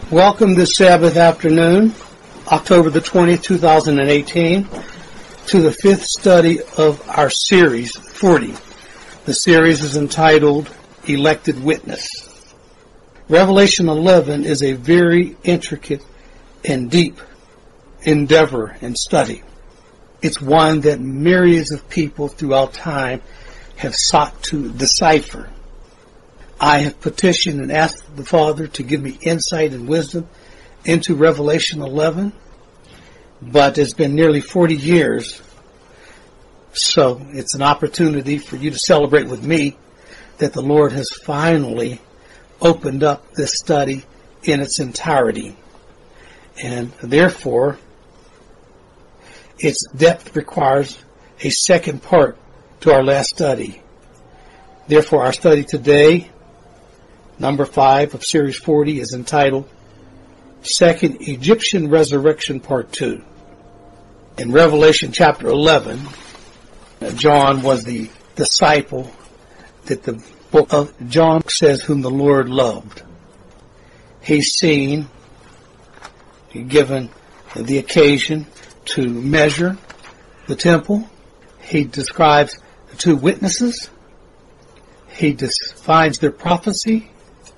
Welcome this Sabbath afternoon, October the 20th, 2018, to the fifth study of our series, 40. The series is entitled Elected Witness. Revelation 11 is a very intricate and deep endeavor and study. It's one that myriads of people throughout time have sought to decipher. I have petitioned and asked the Father to give me insight and wisdom into Revelation 11, but it's been nearly 40 years, so it's an opportunity for you to celebrate with me that the Lord has finally opened up this study in its entirety. And therefore, its depth requires a second part to our last study. Therefore, our study today, number 5 of Series 40, is entitled Second Egyptian Resurrection Part 2. In Revelation chapter 11, John was the disciple that the book of John says whom the Lord loved. He's seen, given the occasion to measure the temple. He describes the two witnesses. He defines their prophecy.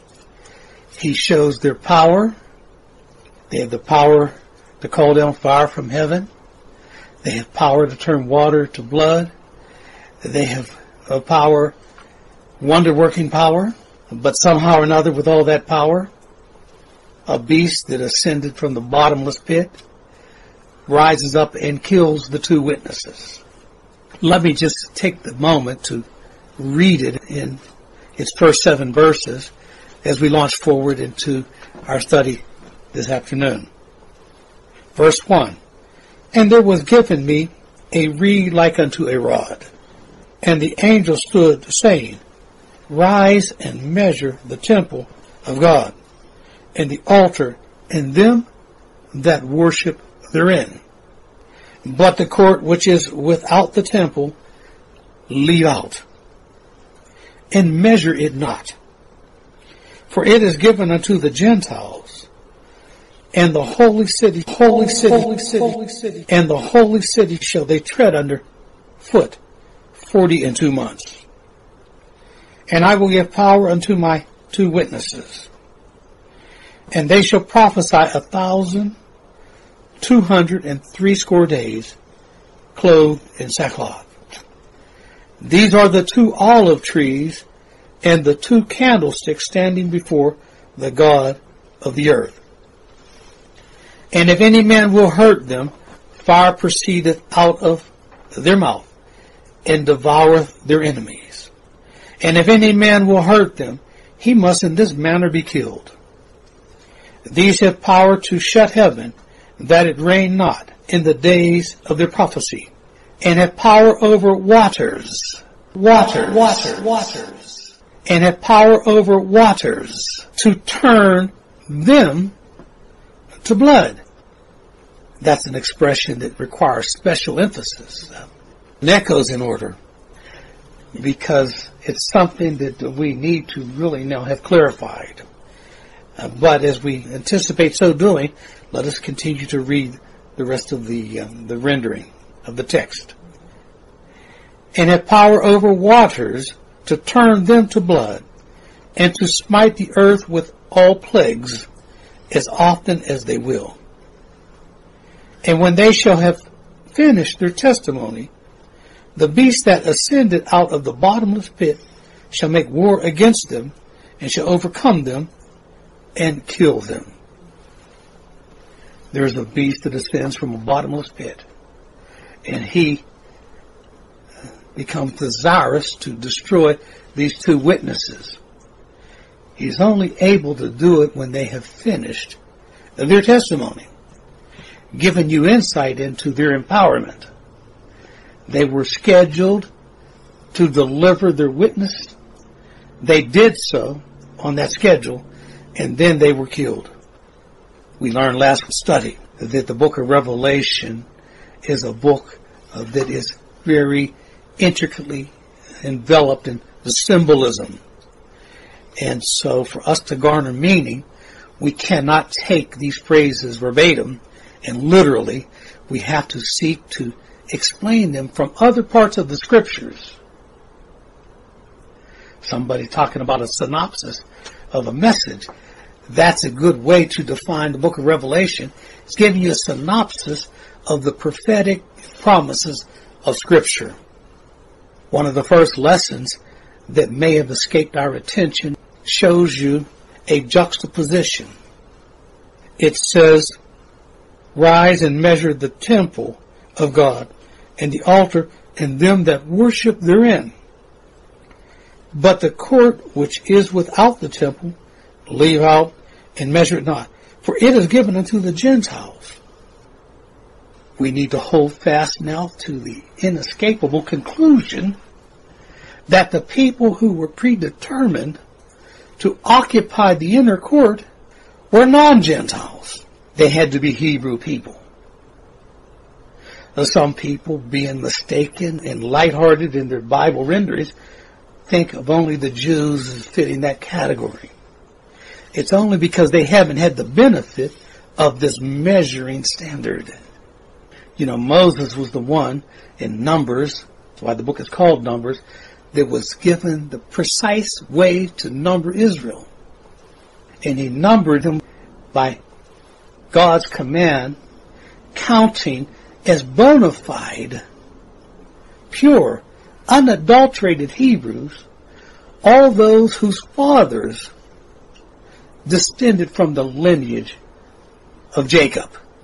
He shows their power. They have the power to call down fire from heaven. They have power to turn water to blood. They have a power, wonder-working power. But somehow or another, with all that power, a beast that ascended from the bottomless pit rises up and kills the two witnesses. Let me just take the moment to read it in its first 7 verses as we launch forward into our study this afternoon. Verse 1, And there was given me a reed like unto a rod, and the angel stood, saying, Rise and measure the temple of God, and the altar, and them that worship therein. But the court which is without the temple leave out, and measure it not. For it is given unto the Gentiles, and the holy city, and the holy city shall they tread under foot 42 months. And I will give power unto my two witnesses, and they shall prophesy 1,260 days, clothed in sackcloth. These are the 2 olive trees and the 2 candlesticks standing before the God of the earth. And if any man will hurt them, fire proceedeth out of their mouth, and devoureth their enemies. And if any man will hurt them, he must in this manner be killed. These have power to shut heaven, that it rain not in the days of their prophecy, and have power over waters, and have power over waters to turn them to blood. That's an expression that requires special emphasis. It echoes in order, because it's something that we need to really now have clarified. But as we anticipate so doing, let us continue to read the rest of the rendering of the text. And have power over waters to turn them to blood, and to smite the earth with all plagues as often as they will. And when they shall have finished their testimony, the beast that ascended out of the bottomless pit shall make war against them, and shall overcome them, and kill them. There is a beast that ascends from a bottomless pit, and he becomes desirous to destroy these two witnesses. He's only able to do it when they have finished their testimony, giving you insight into their empowerment. They were scheduled to deliver their witness. They did so on that schedule, and then they were killed. We learned last study that the book of Revelation is a book that is very intricately enveloped in the symbolism. And so for us to garner meaning, We cannot take these phrases verbatim and literally. We have to seek to explain them from other parts of the scriptures. Somebody talking about a synopsis of a message. That's a good way to define the book of Revelation. It's giving you a synopsis of the prophetic promises of Scripture. One of the first lessons that may have escaped our attention shows you a juxtaposition. It says, "Rise and measure the temple of God, and the altar, and them that worship therein. But the court which is without the temple, leave out and measure it not, for it is given unto the Gentiles." We need to hold fast now to the inescapable conclusion that the people who were predetermined to occupy the inner court were non-Gentiles. They had to be Hebrew people. Now, some people, being mistaken and lighthearted in their Bible renderings, think of only the Jews as fitting that category. It's only because they haven't had the benefit of this measuring standard. You know, Moses was the one in Numbers, that's why the book is called Numbers, that was given the precise way to number Israel. And he numbered them by God's command, counting as bona fide, pure, unadulterated Hebrews, all those whose fathers descended from the lineage of Jacob.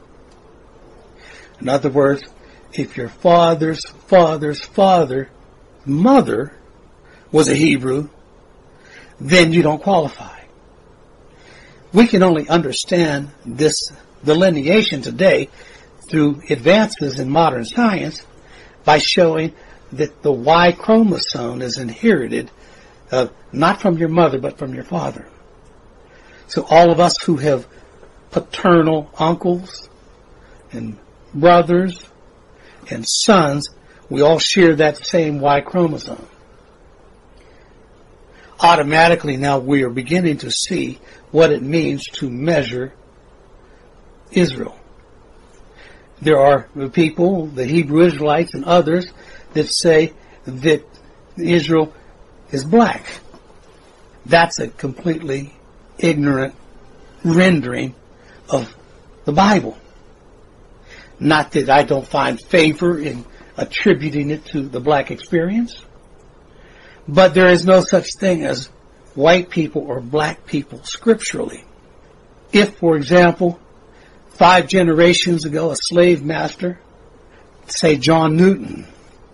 In other words, if your father's father's mother was a Hebrew, then you don't qualify. We can only understand this delineation today through advances in modern science by showing that the Y chromosome is inherited not from your mother but from your father. So all of us who have paternal uncles and brothers and sons, we all share that same Y chromosome. Automatically now we are beginning to see what it means to measure Israel. There are people, the Hebrew Israelites and others, that say that Israel is black. That's a completely ignorant rendering of the Bible. Not that I don't find favor in attributing it to the black experience, but there is no such thing as white people or black people scripturally. If, for example, 5 generations ago, a slave master, say John Newton,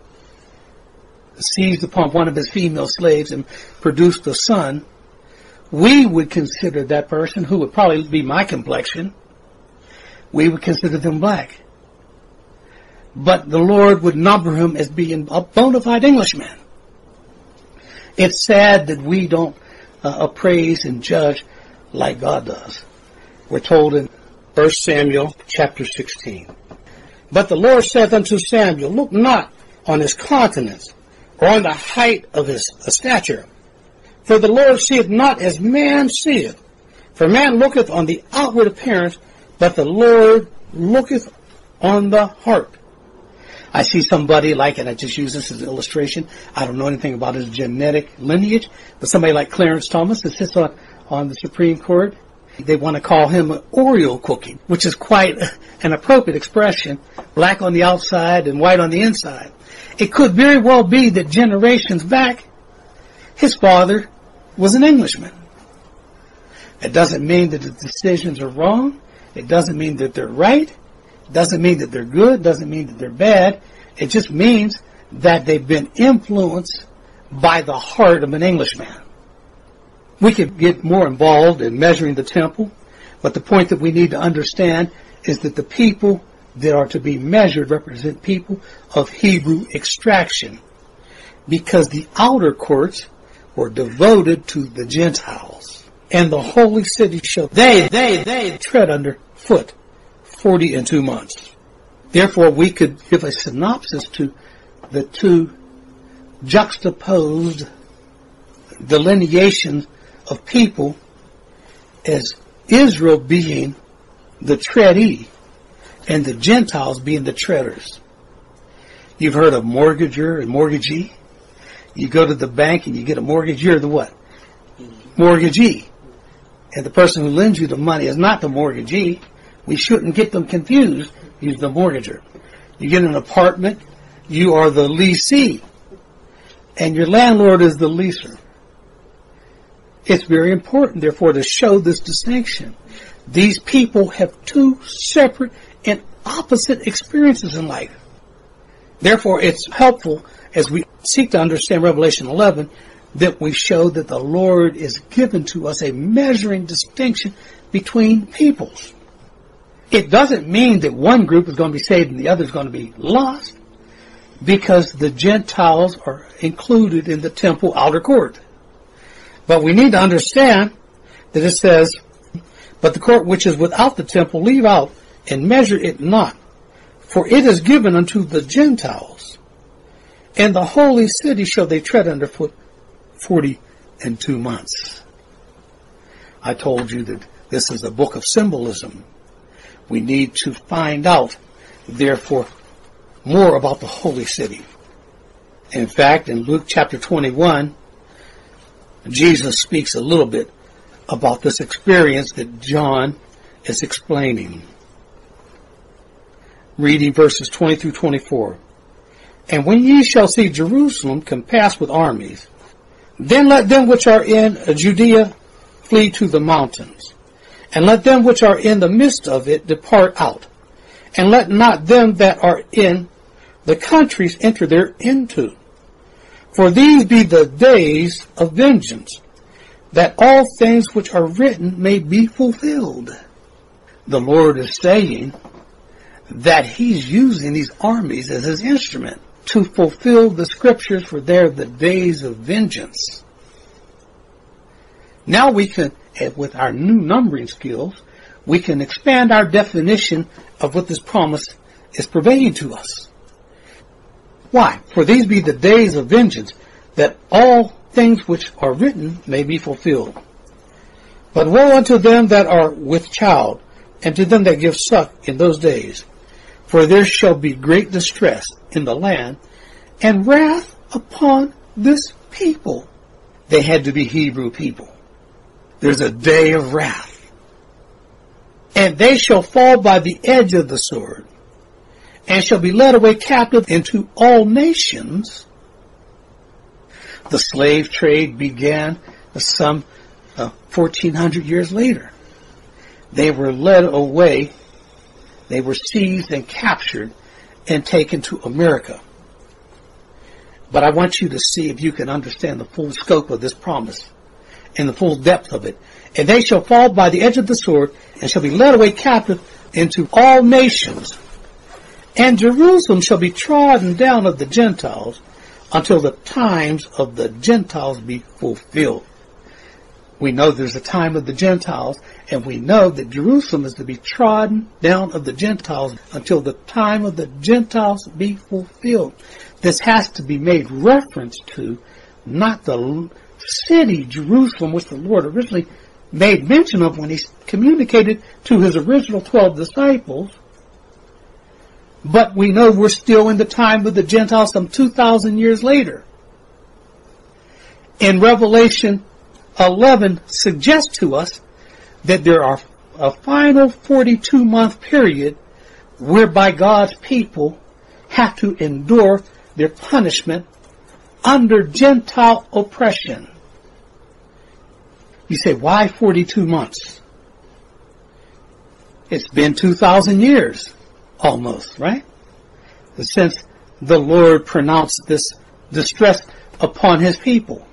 seized upon one of his female slaves and produced a son, we would consider that person, who would probably be my complexion, we would consider them black. But the Lord would number him as being a bona fide Englishman. It's sad that we don't appraise and judge like God does. We're told in 1 Samuel chapter 16. "But the Lord saith unto Samuel, Look not on his countenance, or on the height of his stature. For the Lord seeth not as man seeth. For man looketh on the outward appearance, but the Lord looketh on the heart." I see somebody like, and I just use this as an illustration, I don't know anything about his genetic lineage, but somebody like Clarence Thomas that sits on the Supreme Court, they want to call him an Oreo cookie, which is quite an appropriate expression, black on the outside and white on the inside. It could very well be that generations back, his father was an Englishman. It doesn't mean that the decisions are wrong. It doesn't mean that they're right. It doesn't mean that they're good. It doesn't mean that they're bad. It just means that they've been influenced by the heart of an Englishman. We could get more involved in measuring the temple, but the point that we need to understand is that the people that are to be measured represent people of Hebrew extraction, because the outer courts were devoted to the Gentiles, and the holy city shall they tread under foot 42 months. Therefore, we could give a synopsis to the two juxtaposed delineations of people as Israel being the treadee and the Gentiles being the treaders. You've heard of mortgager and mortgagee. You go to the bank and you get a mortgage, you're the what? Mortgagee. And the person who lends you the money is not the mortgagee. We shouldn't get them confused. He's the mortgager. You get an apartment, you are the leasee. And your landlord is the leaser. It's very important, therefore, to show this distinction. These people have two separate and opposite experiences in life. Therefore, it's helpful as we seek to understand Revelation 11 that we show that the Lord is given to us a measuring distinction between peoples. It doesn't mean that one group is going to be saved and the other is going to be lost, because the Gentiles are included in the temple outer court. But we need to understand that it says, but the court which is without the temple leave out and measure it not, for it is given unto the Gentiles, and the holy city shall they tread under foot 42 months. I told you that this is a book of symbolism. We need to find out, therefore, more about the holy city. In fact, in Luke chapter 21, Jesus speaks a little bit about this experience that John is explaining. Reading verses 20 through 24. And when ye shall see Jerusalem compassed with armies, then let them which are in Judea flee to the mountains, and let them which are in the midst of it depart out, and let not them that are in the countries enter thereinto. For these be the days of vengeance, that all things which are written may be fulfilled. The Lord is saying that He's using these armies as His instrument to fulfill the scriptures, for they're the days of vengeance. Now we can, with our new numbering skills, we can expand our definition of what this promise is purveying to us. Why? For these be the days of vengeance, that all things which are written may be fulfilled. But woe unto them that are with child, and to them that give suck in those days. For there shall be great distress in the land, and wrath upon this people. They had to be Hebrew people. There's a day of wrath. And they shall fall by the edge of the sword, and shall be led away captive into all nations. The slave trade began some 1,400 years later. They were led away. They were seized and captured and taken to America. But I want you to see if you can understand the full scope of this promise and the full depth of it. And they shall fall by the edge of the sword, and shall be led away captive into all nations. And Jerusalem shall be trodden down of the Gentiles, until the times of the Gentiles be fulfilled. We know there's a time of the Gentiles, and we know that Jerusalem is to be trodden down of the Gentiles until the time of the Gentiles be fulfilled. This has to be made reference to, not the city Jerusalem, which the Lord originally made mention of when He communicated to His original 12 disciples. But we know we're still in the time of the Gentiles some 2,000 years later. And Revelation 11 suggests to us that there are a final 42-month period whereby God's people have to endure their punishment under Gentile oppression. You say, why 42 months? It's been 2,000 years. Almost, right? Since the Lord pronounced this distress upon His people.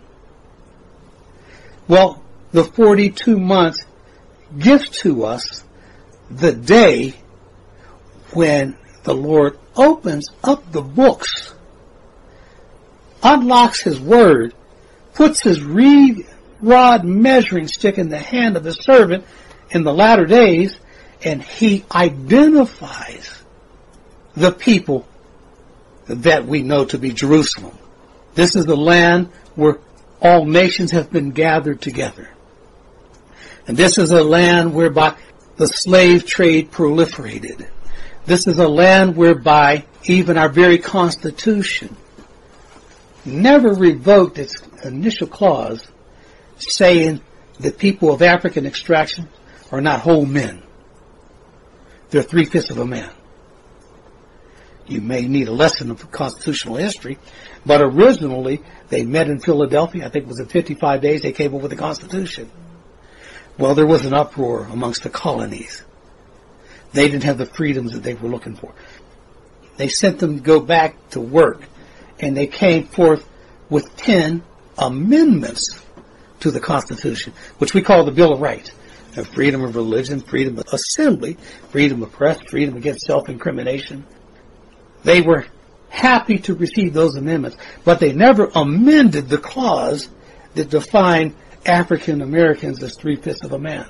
Well, the 42 months gives to us the day when the Lord opens up the books, unlocks His word, puts His rod measuring stick in the hand of His servant in the latter days, and He identifies the people that we know to be Jerusalem. This is the land where all nations have been gathered together. And this is a land whereby the slave trade proliferated. This is a land whereby even our very Constitution never revoked its initial clause saying that people of African extraction are not whole men. They're 3/5 of a man. You may need a lesson of constitutional history, but originally they met in Philadelphia. I think it was in 55 days they came up with the Constitution. Well, there was an uproar amongst the colonies. They didn't have the freedoms that they were looking for. They sent them to go back to work, and they came forth with 10 amendments to the Constitution, which we call the Bill of Rights. Freedom of religion, freedom of assembly, freedom of press, freedom against self-incrimination. They were happy to receive those amendments, but they never amended the clause that defined African Americans as 3/5 of a man.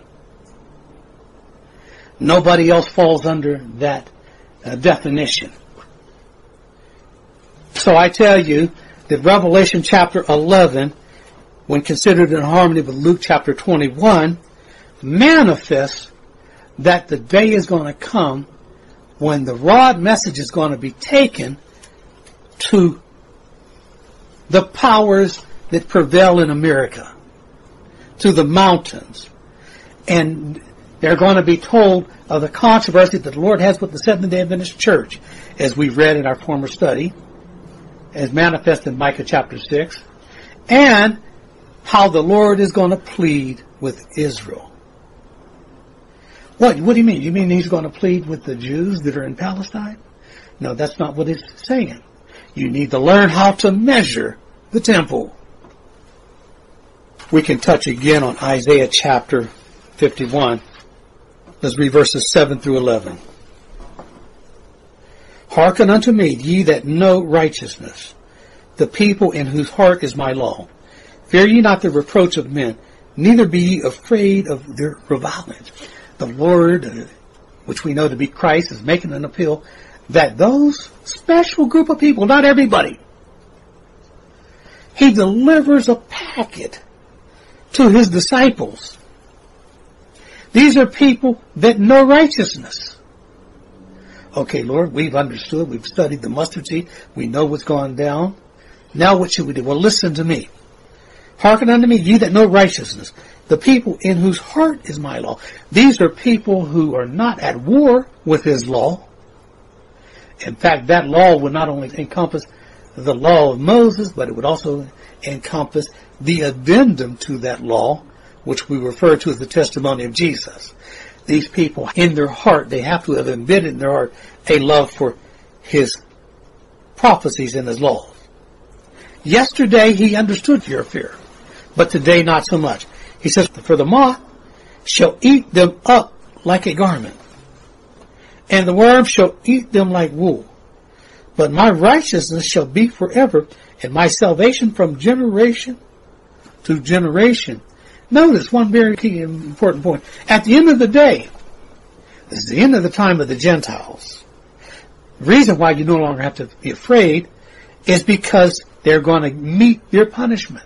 Nobody else falls under that definition. So I tell you that Revelation chapter 11, when considered in harmony with Luke chapter 21, manifests that the day is going to come when the rod message is going to be taken to the powers that prevail in America, to the mountains. And they're going to be told of the controversy that the Lord has with the Seventh-day Adventist Church, as we read in our former study, as manifest in Micah chapter 6, and how the Lord is going to plead with Israel. What do you mean? You mean he's going to plead with the Jews that are in Palestine? No, that's not what it's saying. You need to learn how to measure the temple. We can touch again on Isaiah chapter 51. Let's read verses 7 through 11. Hearken unto me, ye that know righteousness, the people in whose heart is my law. Fear ye not the reproach of men, neither be ye afraid of their revilings. The Lord, which we know to be Christ, is making an appeal that those special group of people, not everybody, he delivers a packet to his disciples. These are people that know righteousness. Okay, Lord, we've understood, we've studied the mustard seed, we know what's gone down. Now what should we do? Well, listen to me. Hearken unto me, ye that know righteousness, the people in whose heart is my law. These are people who are not at war with his law. In fact, that law would not only encompass the law of Moses, but it would also encompass the addendum to that law, which we refer to as the testimony of Jesus. These people, in their heart, they have to have embedded in their heart a love for his prophecies and his laws. Yesterday, he understood your fear, but today not so much. He says, for the moth shall eat them up like a garment, and the worm shall eat them like wool. But my righteousness shall be forever, and my salvation from generation to generation. Notice one very key and important point. At the end of the day, this is the end of the time of the Gentiles. The reason why you no longer have to be afraid is because they're going to meet their punishment.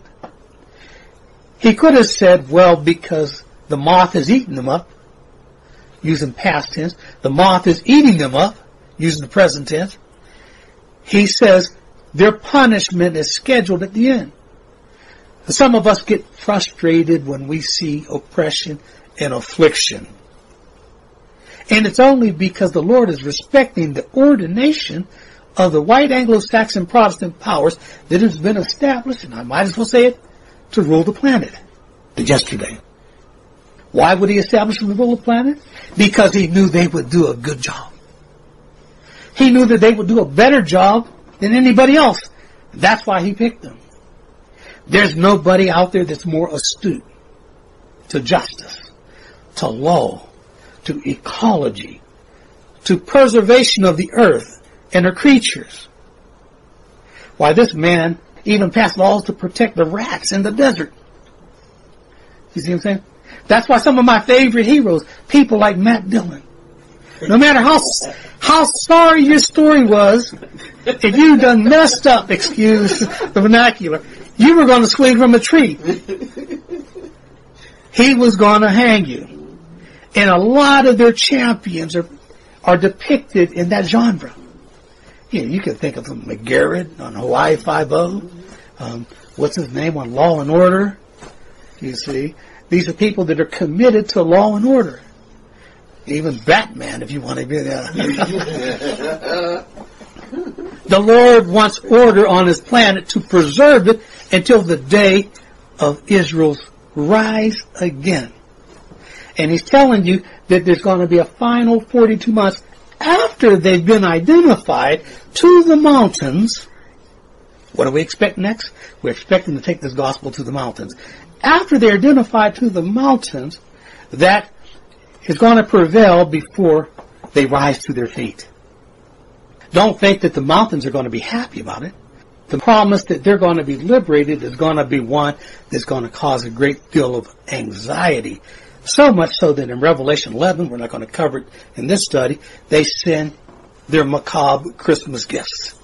He could have said, well, because the moth has eaten them up, using past tense. The moth is eating them up, using the present tense. He says their punishment is scheduled at the end. Some of us get frustrated when we see oppression and affliction. And it's only because the Lord is respecting the ordination of the white Anglo-Saxon Protestant powers that has been established, and I might as well say it, to rule the planet yesterday. Why would he establish them to rule the planet? Because he knew they would do a good job. He knew that they would do a better job than anybody else. That's why he picked them. There's nobody out there that's more astute to justice, to law, to ecology, to preservation of the earth and her creatures. Why, this man even passed laws to protect the rats in the desert. You see what I'm saying? That's why some of my favorite heroes, people like Matt Dillon, no matter how sorry your story was, if you done messed up, excuse the vernacular, you were going to swing from a tree. He was going to hang you. And a lot of their champions are depicted in that genre. You can think of McGarrett on Hawaii Five-0. What's his name on Law and Order? You see, these are people that are committed to law and order. Even Batman, if you want to be there. The Lord wants order on His planet to preserve it until the day of Israel's rise again. And He's telling you that there's going to be a final 42 months after they've been identified to the mountains. What do we expect next? We're expecting to take this gospel to the mountains. After they're identified to the mountains, that is going to prevail before they rise to their feet. Don't think that the mountains are going to be happy about it. The promise that they're going to be liberated is going to be one that's going to cause a great deal of anxiety. So much so that in Revelation 11, we're not going to cover it in this study, they send their macabre Christmas gifts.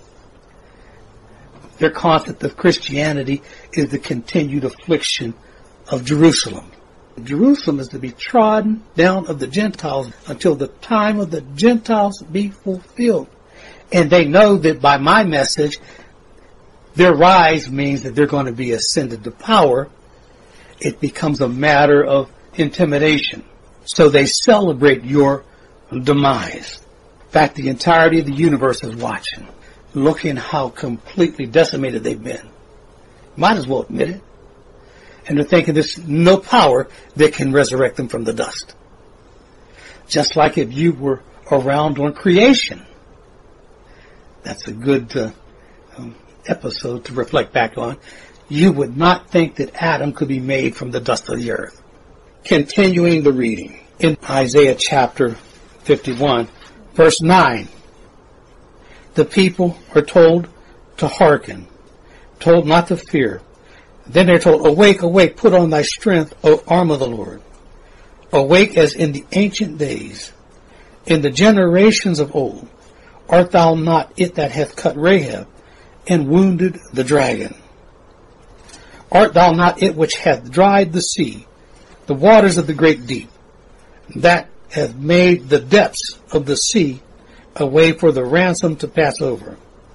Their concept of Christianity is the continued affliction of Jerusalem. Jerusalem is to be trodden down of the Gentiles until the time of the Gentiles be fulfilled. And they know that by my message, their rise means that they're going to be ascended to power. It becomes a matter of intimidation. So they celebrate your demise. In fact, the entirety of the universe is watching, looking how completely decimated they've been. Might as well admit it. And they're thinking there's no power that can resurrect them from the dust. Just like if you were around on creation. That's a good episode to reflect back on. You would not think that Adam could be made from the dust of the earth. Continuing the reading. In Isaiah chapter 51, verse 9. The people are told to hearken, told not to fear. Then they're told, awake, awake, put on thy strength, O arm of the Lord. Awake as in the ancient days, in the generations of old. Art thou not it that hath cut Rahab, and wounded the dragon? Art thou not it which hath dried the sea, the waters of the great deep, that hath made the depths of the sea a way for the ransom to pass over?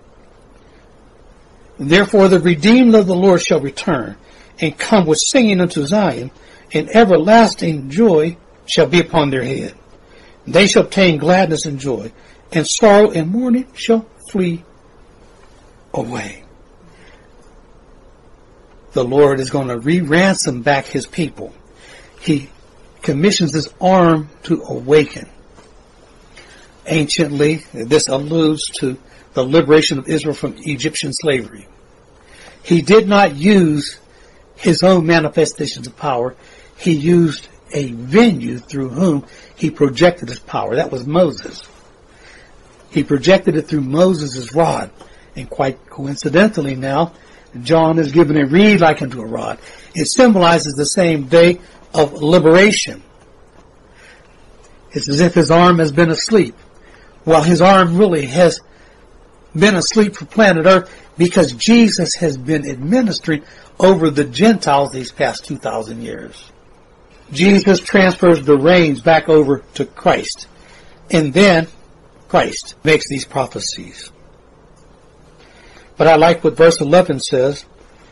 Therefore the redeemed of the Lord shall return, and come with singing unto Zion, and everlasting joy shall be upon their head. They shall obtain gladness and joy, and sorrow and mourning shall flee away. The Lord is going to re-ransom back His people. He commissions His arm to awaken. Anciently, this alludes to the liberation of Israel from Egyptian slavery. He did not use His own manifestations of power. He used a venue through whom He projected His power. That was Moses. He projected it through Moses' rod. And quite coincidentally now, John is given a reed like unto a rod. It symbolizes the same day of liberation. It's as if His arm has been asleep. Well, His arm really has been asleep for planet Earth because Jesus has been administering over the Gentiles these past 2,000 years. Jesus transfers the reins back over to Christ. And then Christ makes these prophecies. But I like what verse 11 says.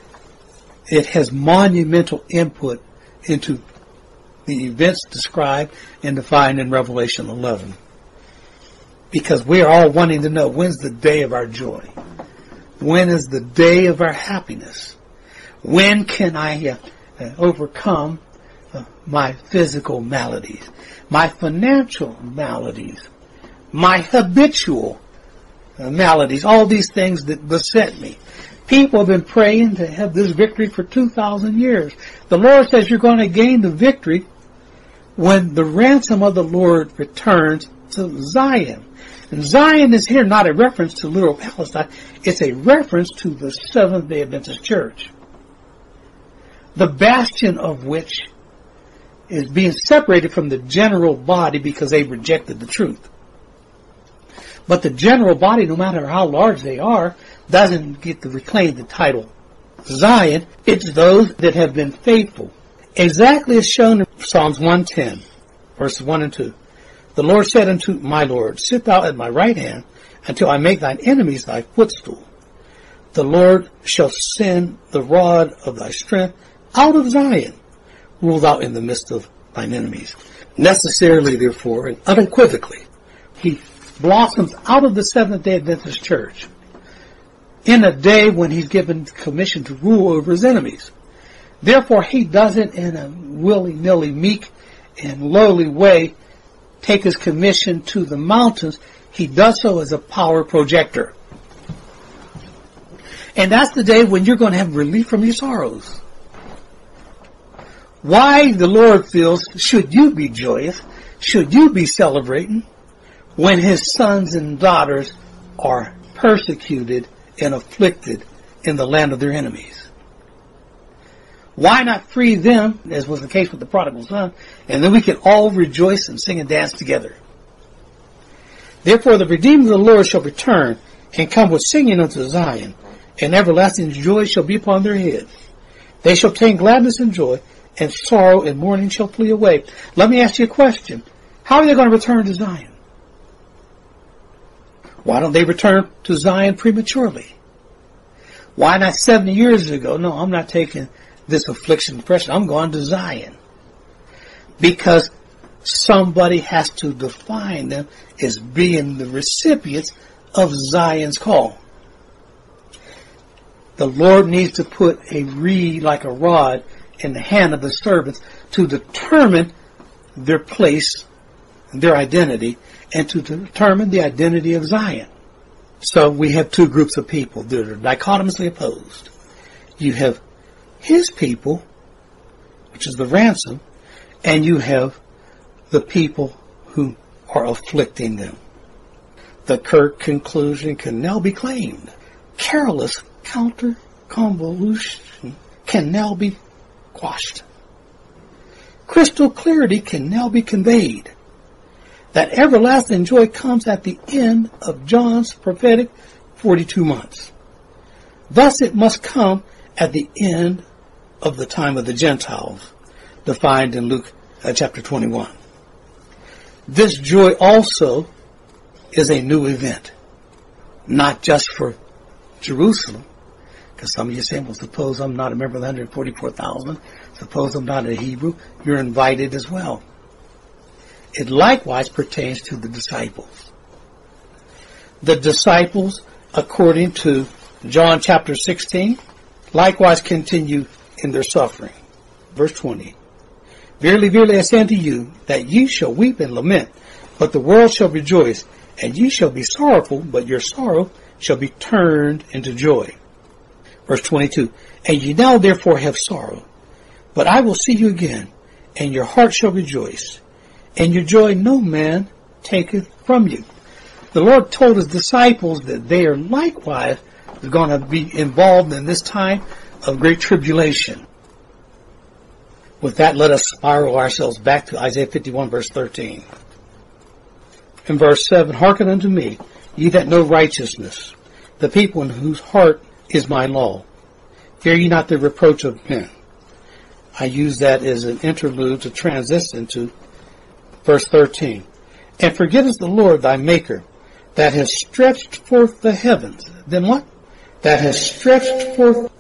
It has monumental input into the events described and defined in Revelation 11. Because we are all wanting to know, when's the day of our joy? When is the day of our happiness? When can I overcome my physical maladies, my financial maladies, my habitual maladies, all these things that beset me? People have been praying to have this victory for 2,000 years. The Lord says you're going to gain the victory when the ransom of the Lord returns to Zion. And Zion is here not a reference to literal Palestine. It's a reference to the Seventh-day Adventist Church, the bastion of which is being separated from the general body because they rejected the truth. But the general body, no matter how large they are, doesn't get to reclaim the title Zion. It's those that have been faithful Exactly as shown in Psalms 110, verses 1 and 2. The Lord said unto my Lord, sit thou at my right hand until I make thine enemies thy footstool. The Lord shall send the rod of thy strength out of Zion. Rule thou in the midst of thine enemies. Necessarily, therefore, and unequivocally, he blossoms out of the Seventh-day Adventist church in a day when he's given commission to rule over his enemies. Therefore, he doesn't in a willy-nilly, meek and lowly way take his commission to the mountains. He does so as a power projector. And that's the day when you're going to have relief from your sorrows. Why, the Lord feels, should you be joyous, should you be celebrating, when his sons and daughters are persecuted and afflicted in the land of their enemies? Why not free them, as was the case with the prodigal son, and then we can all rejoice and sing and dance together? Therefore the redeemed of the Lord shall return and come with singing unto Zion, and everlasting joy shall be upon their head. They shall obtain gladness and joy, and sorrow and mourning shall flee away. Let me ask you a question. How are they going to return to Zion? Why don't they return to Zion prematurely? Why not 70 years ago? No, I'm not taking this affliction and depression. I'm going to Zion. Because somebody has to define them as being the recipients of Zion's call. The Lord needs to put a reed like a rod in the hand of the servants to determine their place, their identity, and to determine the identity of Zion. So we have two groups of people that are dichotomously opposed. You have his people, which is the ransom, and you have the people who are afflicting them. The curt conclusion can now be claimed. Careless counter-convolution can now be quashed. Crystal clarity can now be conveyed. That everlasting joy comes at the end of John's prophetic 42 months. Thus it must come at the end of the time of the Gentiles, defined in Luke chapter 21. This joy also is a new event, not just for Jerusalem, because some of you say, well, suppose I'm not a member of the 144,000, suppose I'm not a Hebrew, you're invited as well. It likewise pertains to the disciples. The disciples, according to John chapter 16, likewise continue in their suffering. Verse 20. Verily, verily, I say unto you, that ye shall weep and lament, but the world shall rejoice, and ye shall be sorrowful, but your sorrow shall be turned into joy. Verse 22. And ye now therefore have sorrow, but I will see you again, and your heart shall rejoice, and your joy no man taketh from you. The Lord told his disciples that they are likewise going to be involved in this time of great tribulation. With that, let us spiral ourselves back to Isaiah 51, verse 13. In verse 7, hearken unto me, ye that know righteousness, the people in whose heart is my law. Fear ye not the reproach of men. I use that as an interlude to transition to verse 13. And forgettest the Lord thy Maker, that has stretched forth the heavens. Then what? That has stretched forth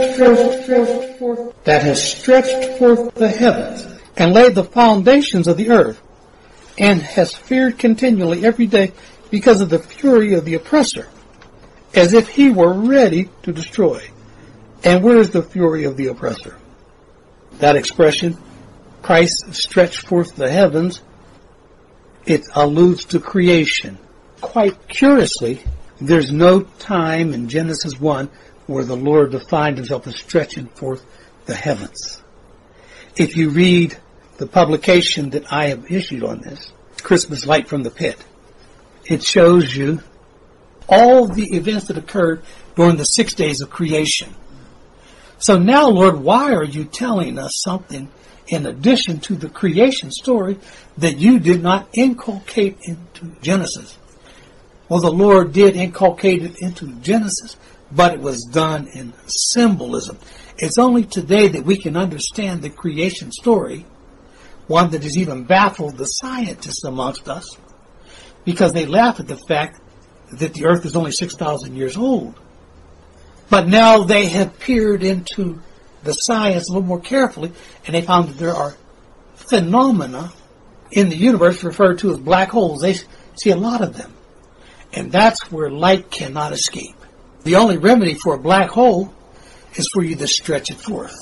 the heavens, and laid the foundations of the earth, and has feared continually every day because of the fury of the oppressor, as if he were ready to destroy. And where is the fury of the oppressor? That expression, Christ stretched forth the heavens, it alludes to creation. Quite curiously, there's no time in Genesis 1 where the Lord defined himself as stretching forth the heavens. If you read the publication that I have issued on this, Christmas Light from the Pit, it shows you all the events that occurred during the 6 days of creation. So now, Lord, why are you telling us something in addition to the creation story that you did not inculcate into Genesis? Well, the Lord did inculcate it into Genesis, but it was done in symbolism. It's only today that we can understand the creation story, one that has even baffled the scientists amongst us, because they laugh at the fact that the earth is only 6,000 years old. But now they have peered into the science a little more carefully, and they found that there are phenomena in the universe referred to as black holes. They see a lot of them. And that's where light cannot escape. The only remedy for a black hole is for you to stretch it forth.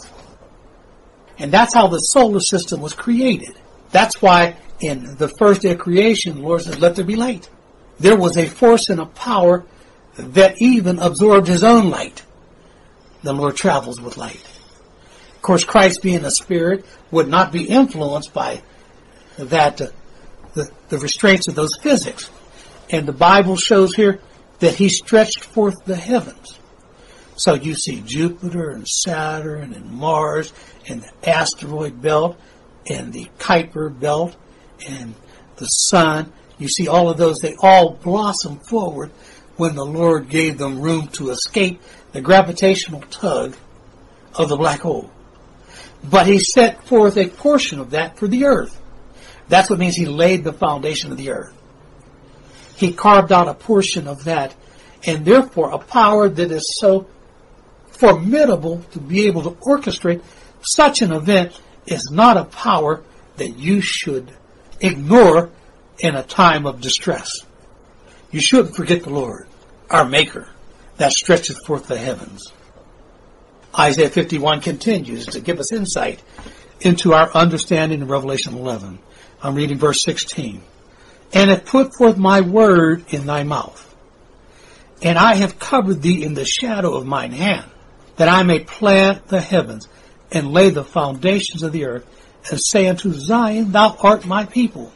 And that's how the solar system was created. That's why in the first day of creation, the Lord said, let there be light. There was a force and a power that even absorbed his own light. The Lord travels with light. Of course, Christ being a spirit would not be influenced by that, the restraints of those physics. And the Bible shows here that he stretched forth the heavens. So you see Jupiter and Saturn and Mars and the asteroid belt and the Kuiper belt and the sun. You see all of those, they all blossom forward when the Lord gave them room to escape the gravitational tug of the black hole. But he set forth a portion of that for the earth. That's what means he laid the foundation of the earth. He carved out a portion of that, and therefore a power that is so formidable to be able to orchestrate such an event is not a power that you should ignore in a time of distress. You shouldn't forget the Lord, our Maker, that stretches forth the heavens. Isaiah 51 continues to give us insight into our understanding in Revelation 11. I'm reading verse 16. And have put forth my word in thy mouth, and I have covered thee in the shadow of mine hand, that I may plant the heavens, and lay the foundations of the earth, and say unto Zion, thou art my people.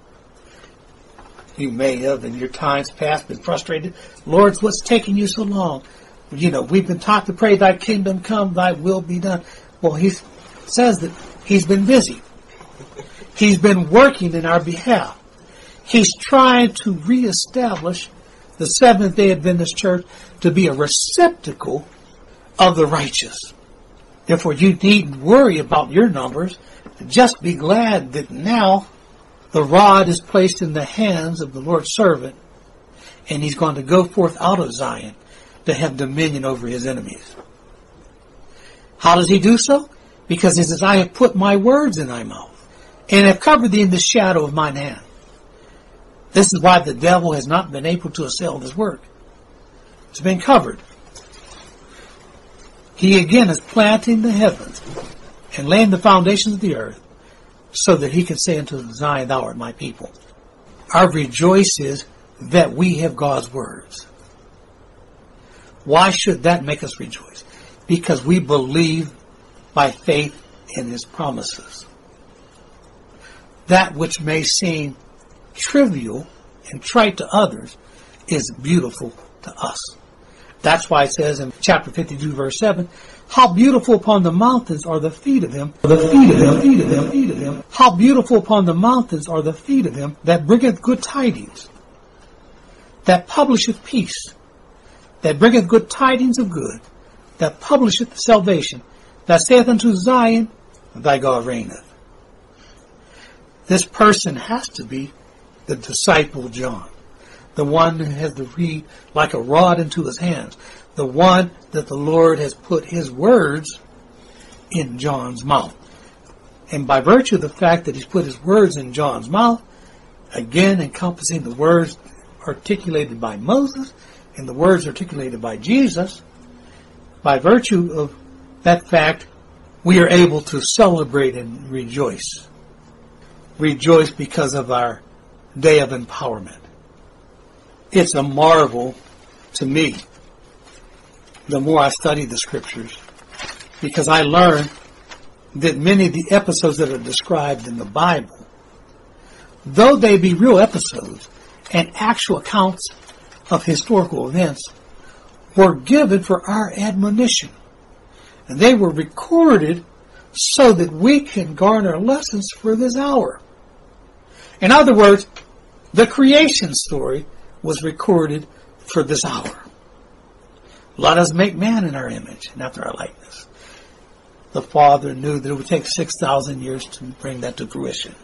You may have in your times past been frustrated. Lord, what's taking you so long? You know, we've been taught to pray, thy kingdom come, thy will be done. Well, he says that he's been busy. He's been working in our behalf. He's trying to reestablish the Seventh-day Adventist Church to be a receptacle of the righteous. Therefore, you needn't worry about your numbers. Just be glad that now the rod is placed in the hands of the Lord's servant, and he's going to go forth out of Zion to have dominion over his enemies. How does he do so? Because he says, I have put my words in thy mouth, and have covered thee in the shadow of mine hand. This is why the devil has not been able to assail this work. It's been covered. He again is planting the heavens and laying the foundations of the earth so that he can say unto Zion, thou art my people. Our rejoice is that we have God's words. Why should that make us rejoice? Because we believe by faith in his promises. That which may seem trivial and trite to others is beautiful to us. That's why it says in chapter 52, verse 7, how beautiful upon the mountains are the feet of him, how beautiful upon the mountains are the feet of him that bringeth good tidings, that publisheth peace, that bringeth good tidings of good, that publisheth salvation, that saith unto Zion, thy God reigneth. This person has to be the disciple John, the one who has the reed like a rod into his hands, the one that the Lord has put his words in John's mouth. And by virtue of the fact that he's put his words in John's mouth, again encompassing the words articulated by Moses and the words articulated by Jesus, by virtue of that fact, we are able to celebrate and rejoice. Rejoice because of our day of empowerment. It's a marvel to me the more I study the scriptures, because I learn that many of the episodes that are described in the Bible, though they be real episodes and actual accounts of historical events, were given for our admonition. And they were recorded so that we can garner lessons for this hour. In other words, the creation story was recorded for this hour. Let us make man in our image and after our likeness. the Father knew that it would take 6,000 years to bring that to fruition.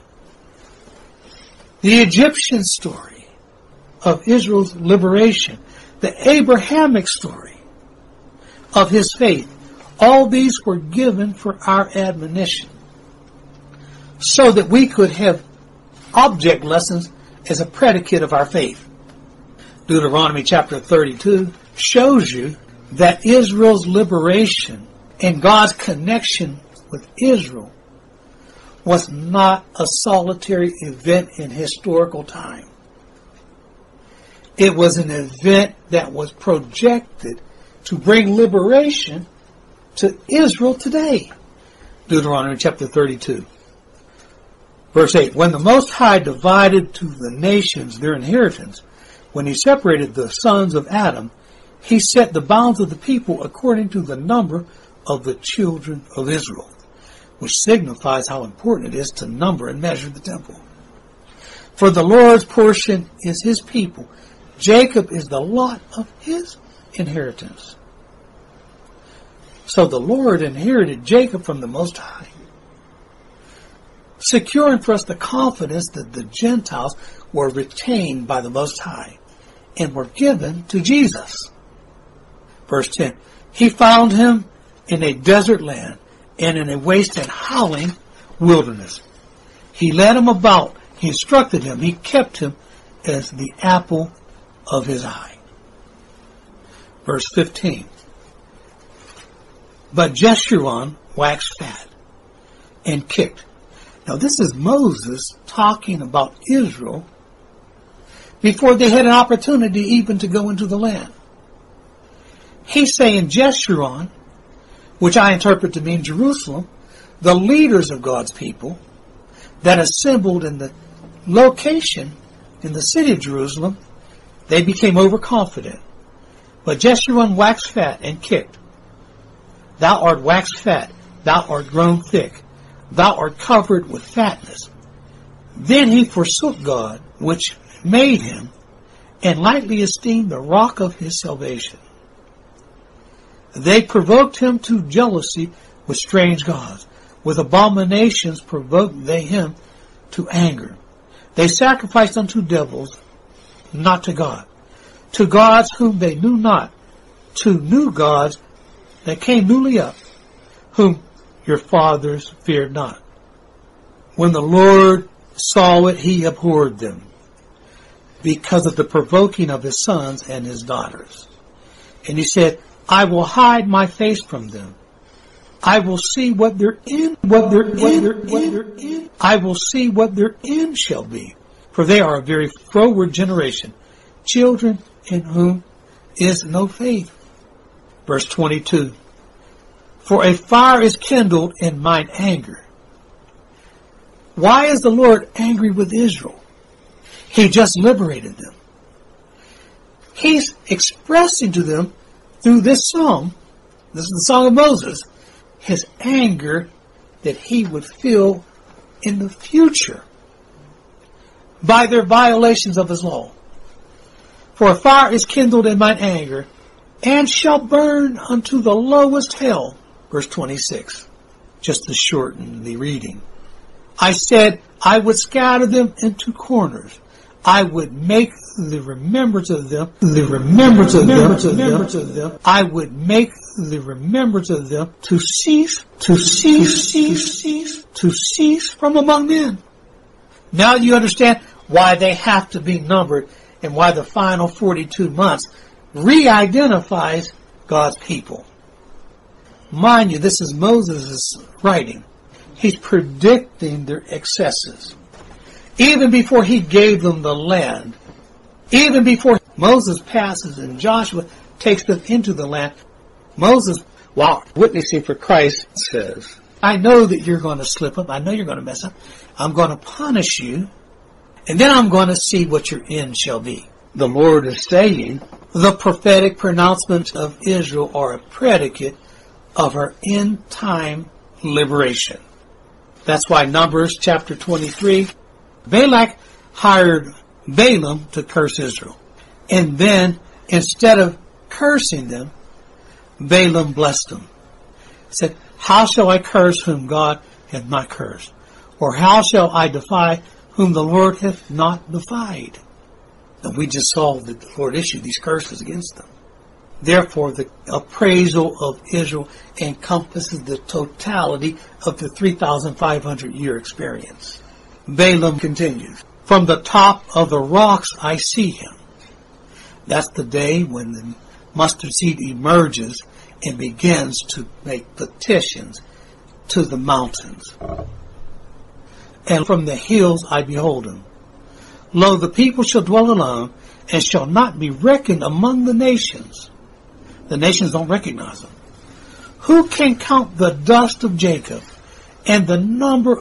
The Egyptian story of Israel's liberation, the Abrahamic story of his faith, all these were given for our admonition so that we could have object lessons as a predicate of our faith. Deuteronomy chapter 32 shows you that Israel's liberation and God's connection with Israel was not a solitary event in historical time. It was an event that was projected to bring liberation to Israel today. Deuteronomy chapter 32. Verse 8, when the Most High divided to the nations their inheritance, when he separated the sons of Adam, he set the bounds of the people according to the number of the children of Israel, which signifies how important it is to number and measure the temple. For the Lord's portion is his people. Jacob is the lot of his inheritance. So the Lord inherited Jacob from the Most High, securing for us the confidence that the Gentiles were retained by the Most High and were given to Jesus. Verse 10, he found him in a desert land and in a waste and howling wilderness. He led him about, he instructed him, he kept him as the apple of his eye. Verse 15, but Jeshurun waxed fat and kicked. Now this is Moses talking about Israel before they had an opportunity even to go into the land. He's saying Jeshurun, which I interpret to mean Jerusalem, the leaders of God's people that assembled in the location in the city of Jerusalem, they became overconfident. But Jeshurun waxed fat and kicked. Thou art waxed fat, thou art grown thick, thou art covered with fatness. Then he forsook God, which made him, and lightly esteemed the rock of his salvation. They provoked him to jealousy with strange gods. With abominations provoked they him to anger. They sacrificed unto devils, not to God, to gods whom they knew not, to new gods that came newly up, whom your fathers feared not. When the Lord saw it, he abhorred them, because of the provoking of his sons and his daughters. And he said, I will hide my face from them. I will see what their end, I will see what their end shall be. For they are a very froward generation, children in whom is no faith. Verse 22. For a fire is kindled in mine anger. Why is the Lord angry with Israel? He just liberated them. He's expressing to them through this song, this is the song of Moses, his anger that he would feel in the future by their violations of his law. For a fire is kindled in mine anger, and shall burn unto the lowest hell. Verse 26, just to shorten the reading. I said, I would scatter them into corners. I would make the remembrance of them, I would make the remembrance of them to cease from among men. Now you understand why they have to be numbered and why the final 42 months re-identifies God's people. Mind you, this is Moses' writing. He's predicting their excesses. Even before he gave them the land, even before Moses passes and Joshua takes them into the land, Moses, while witnessing for Christ, says, I know that you're going to slip up. I know you're going to mess up. I'm going to punish you. And then I'm going to see what your end shall be. The Lord is saying the prophetic pronouncements of Israel are a predicate of her end time liberation. That's why Numbers chapter 23, Balak hired Balaam to curse Israel. And then, instead of cursing them, Balaam blessed them. He said, How shall I curse whom God hath not cursed? Or how shall I defy whom the Lord hath not defied? And we just saw that the Lord issued these curses against them. Therefore, the appraisal of Israel encompasses the totality of the 3,500-year experience. Balaam continues, from the top of the rocks I see him. That's the day when the mustard seed emerges and begins to make petitions to the mountains. And from the hills I behold him. Lo, the people shall dwell alone, and shall not be reckoned among the nations. The nations don't recognize them. Who can count the dust of Jacob, and the number,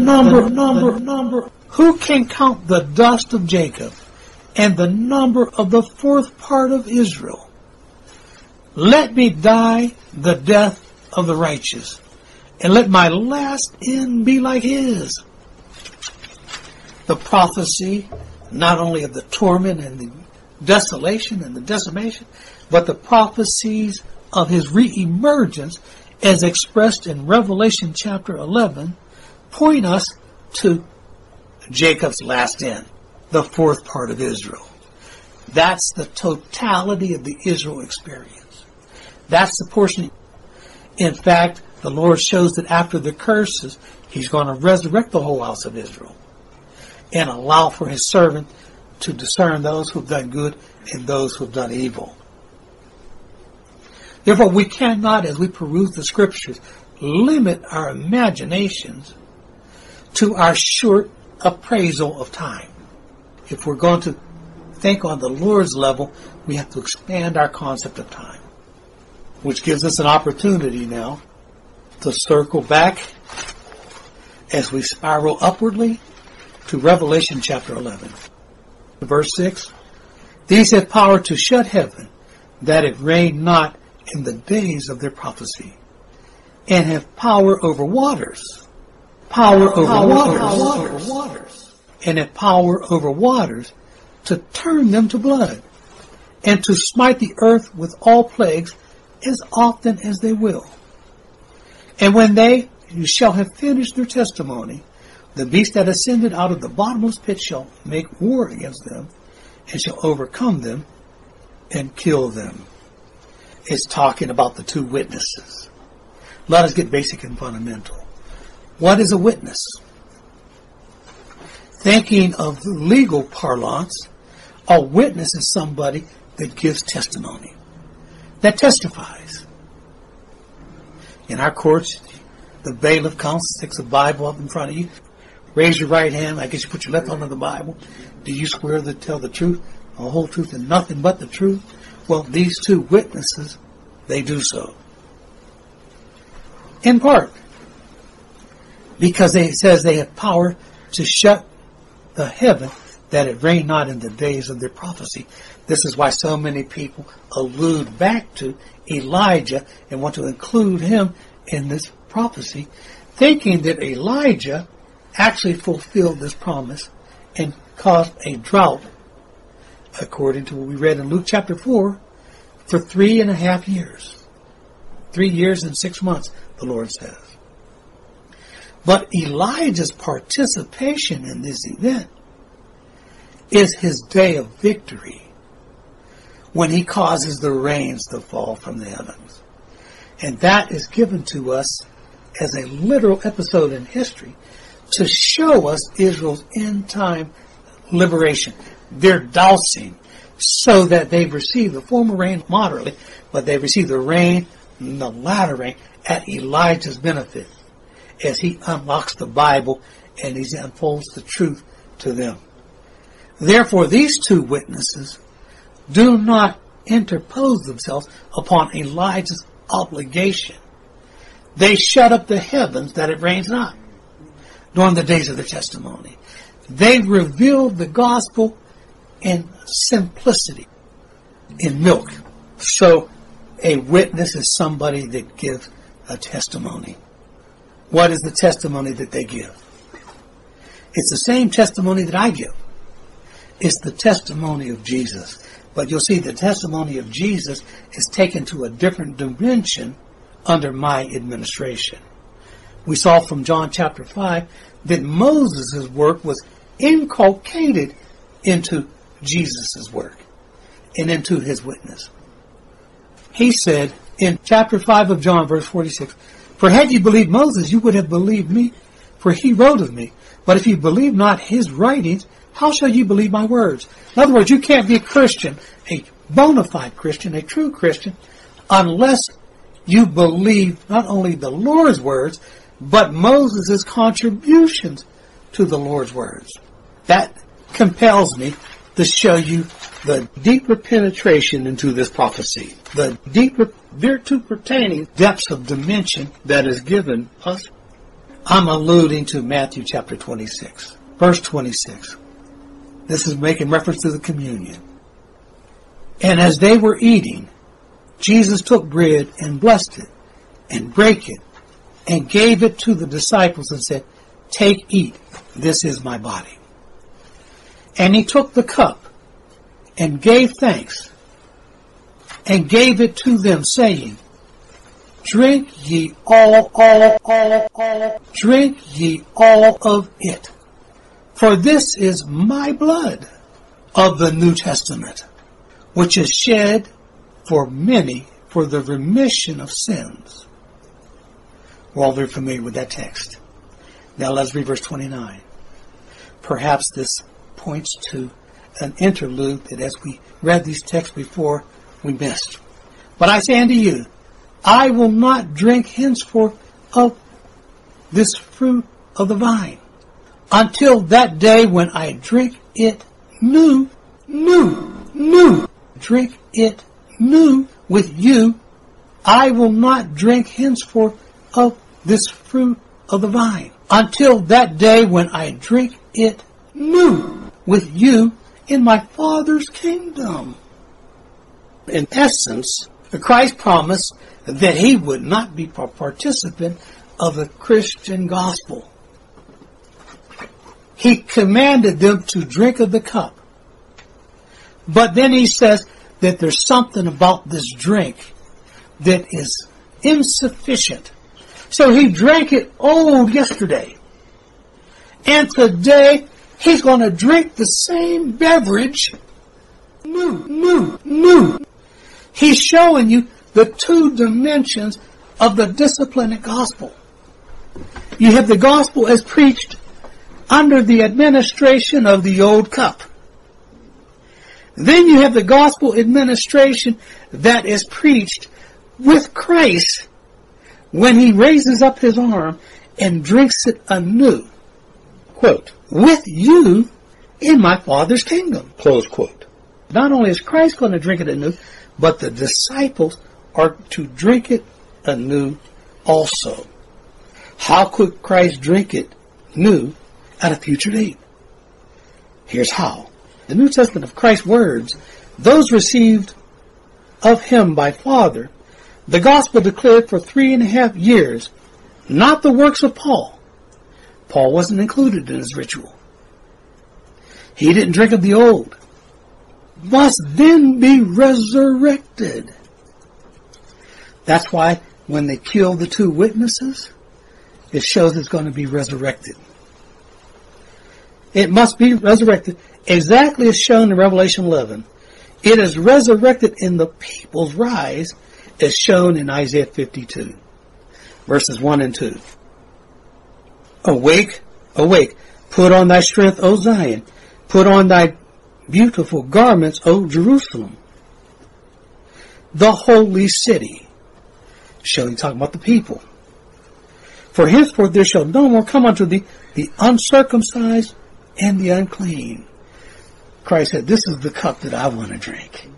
who can count the dust of Jacob, and the number of the fourth part of Israel? Let me die the death of the righteous, and let my last end be like his. The prophecy, not only of the torment and the desolation and the decimation, but the prophecies of his re-emergence as expressed in Revelation chapter 11 point us to Jacob's last end, the fourth part of Israel. That's the totality of the Israel experience. That's the portion. In fact, the Lord shows that after the curses, he's going to resurrect the whole house of Israel and allow for his servant to discern those who have done good and those who have done evil. Therefore, we cannot, as we peruse the scriptures, limit our imaginations to our short appraisal of time. If we're going to think on the Lord's level, we have to expand our concept of time, which gives us an opportunity now to circle back as we spiral upwardly to Revelation chapter 11. Verse 6, these have power to shut heaven, that it rain not in the days of their prophecy, and have power over waters, and have power over waters to turn them to blood, and to smite the earth with all plagues as often as they will. And when they shall have finished their testimony, the beast that ascended out of the bottomless pit shall make war against them, and shall overcome them and kill them. It's talking about the two witnesses. Let us get basic and fundamental. What is a witness? Thinking of legal parlance, a witness is somebody that gives testimony, that testifies. In our courts, the bailiff comes, sticks a Bible up in front of you. Raise your right hand. I guess you put your left hand on the Bible. Do you swear to tell the truth, the whole truth, and nothing but the truth? Well, these two witnesses, they do so. In part, because it says they have power to shut the heaven, that it rain not in the days of their prophecy. This is why so many people allude back to Elijah and want to include him in this prophecy, thinking that Elijah actually fulfilled this promise and caused a drought, according to what we read in Luke chapter 4, for 3.5 years. 3 years and 6 months, the Lord says. But Elijah's participation in this event is his day of victory, when he causes the rains to fall from the heavens. And that is given to us as a literal episode in history to show us Israel's end-time liberation. They're dousing so that they've received the former rain moderately, but they've received the rain, the latter rain, at Elijah's benefit, as he unlocks the Bible and he unfolds the truth to them. Therefore, these two witnesses do not interpose themselves upon Elijah's obligation. They shut up the heavens that it rains not during the days of their testimony. They revealed the gospel in simplicity, in milk. So a witness is somebody that gives a testimony. What is the testimony that they give? It's the same testimony that I give. It's the testimony of Jesus. But you'll see the testimony of Jesus is taken to a different dimension under my administration. We saw from John chapter 5 that Moses' work was inculcated into Jesus' work and into his witness. He said in chapter 5 of John, verse 46, "For had you believed Moses, you would have believed me, for he wrote of me. But if you believe not his writings, how shall you believe my words?" In other words, you can't be a Christian, a bona fide Christian, a true Christian, unless you believe not only the Lord's words, but Moses' contributions to the Lord's words. That compels me to show you the deeper penetration into this prophecy, the deeper, thereto pertaining depths of dimension that is given us. I'm alluding to Matthew chapter 26, verse 26. This is making reference to the communion. "And as they were eating, Jesus took bread and blessed it and brake it and gave it to the disciples and said, 'Take, eat, this is my body.' And he took the cup and gave thanks and gave it to them, saying, 'Drink ye all of it. For this is my blood of the New Testament, which is shed for many for the remission of sins.'" We're all very familiar with that text. Now let's read verse 29. Perhaps this points to an interlude that as we read these texts before, we missed. "But I say unto you, I will not drink henceforth of this fruit of the vine, until that day when I drink it new, drink it new with you. I will not drink henceforth of this fruit of the vine, until that day when I drink it new with you in my Father's kingdom." In essence, Christ promised that he would not be a participant of the Christian gospel. He commanded them to drink of the cup. But then he says that there's something about this drink that is insufficient. So he drank it old yesterday. And today he's going to drink the same beverage new. He's showing you the two dimensions of the disciplinic gospel. You have the gospel as preached under the administration of the old cup. Then you have the gospel administration that is preached with Christ when he raises up his arm and drinks it anew. Quote, "With you in my Father's kingdom." Close quote. Not only is Christ going to drink it anew, but the disciples are to drink it anew also. How could Christ drink it new at a future date? Here's how. The New Testament of Christ's words, those received of him by Father, the gospel declared for 3.5 years, not the works of Paul. Paul wasn't included in his ritual. He didn't drink of the old. Must then be resurrected. That's why when they killed the two witnesses, it shows it's going to be resurrected. It must be resurrected exactly as shown in Revelation 11. It is resurrected in the people's rise as shown in Isaiah 52, verses 1 and 2. "Awake, awake, put on thy strength, O Zion. Put on thy beautiful garments, O Jerusalem. The holy city." Showing, talking about the people. "For henceforth there shall no more come unto thee the uncircumcised and the unclean." Christ said, "This is the cup that I want to drink."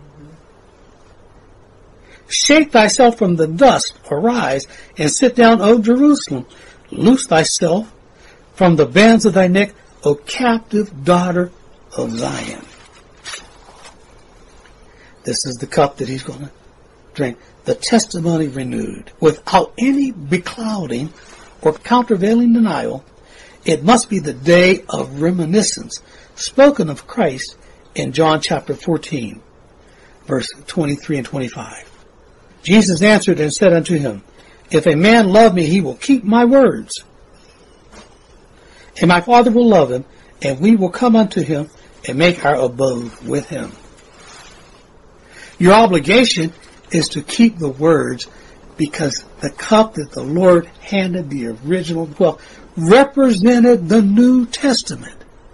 "Shake thyself from the dust, arise, and sit down, O Jerusalem. Loose thyself from the bands of thy neck, O captive daughter of Zion." This is the cup that he's going to drink. The testimony renewed, without any beclouding or countervailing denial. It must be the day of reminiscence spoken of Christ in John chapter 14, verse 23 and 25. "Jesus answered and said unto him, If a man love me, he will keep my words. And my Father will love him, and we will come unto him and make our abode with him. Your obligation is to keep the words, because the cup that the Lord handed the original 12 represented the New Testament.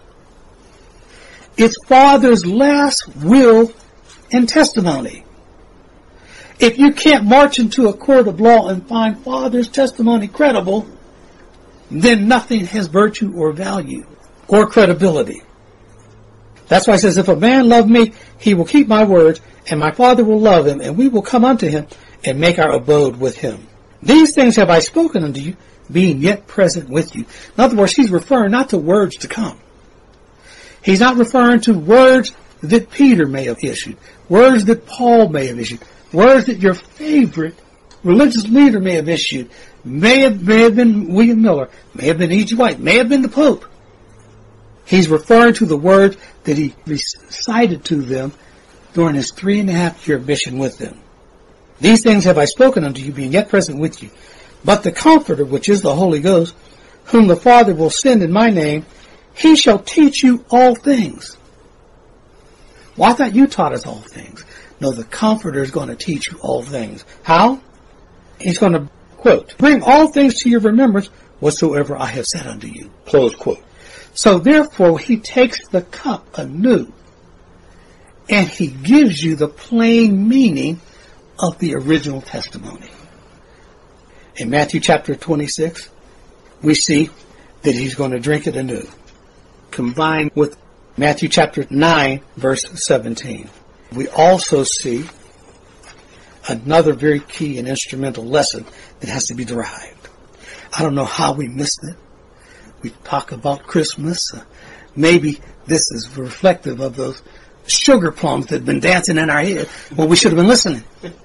It's Father's last will and testimony. If you can't march into a court of law and find Father's testimony credible, then nothing has virtue or value or credibility. That's why it says, if a man love me, he will keep my words, and my Father will love him, and we will come unto him and make our abode with him. These things have I spoken unto you, being yet present with you. In other words, he's referring not to words to come. He's not referring to words that Peter may have issued, words that Paul may have issued, words that your favorite religious leader may have issued, may have been William Miller, may have been E.G. White, may have been the Pope. He's referring to the words that he recited to them during his 3.5-year mission with them. These things have I spoken unto you, being yet present with you. But the Comforter, which is the Holy Ghost, whom the Father will send in my name, he shall teach you all things. Well, I thought you taught us all things. No, the Comforter is going to teach you all things. How? He's going to, quote, bring all things to your remembrance whatsoever I have said unto you, close quote. So therefore, he takes the cup anew, and he gives you the plain meaning of the original testimony. In Matthew chapter 26, we see that he's going to drink it anew, combined with Matthew chapter 9, verse 17. We also see another very key and instrumental lesson that has to be derived. I don't know how we missed it. We talk about Christmas. Maybe this is reflective of those sugar plums that have been dancing in our head when we should have been listening.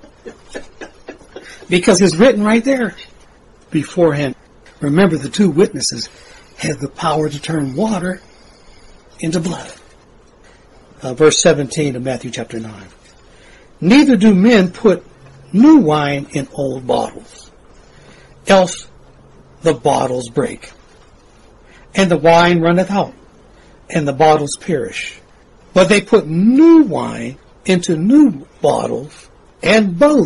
Because it's written right there beforehand. Remember, the two witnesses had the power to turn water into blood. Verse 17 of Matthew chapter 9. Neither do men put new wine in old bottles, else the bottles break, and the wine runneth out, and the bottles perish. But they put new wine into new bottles, and both.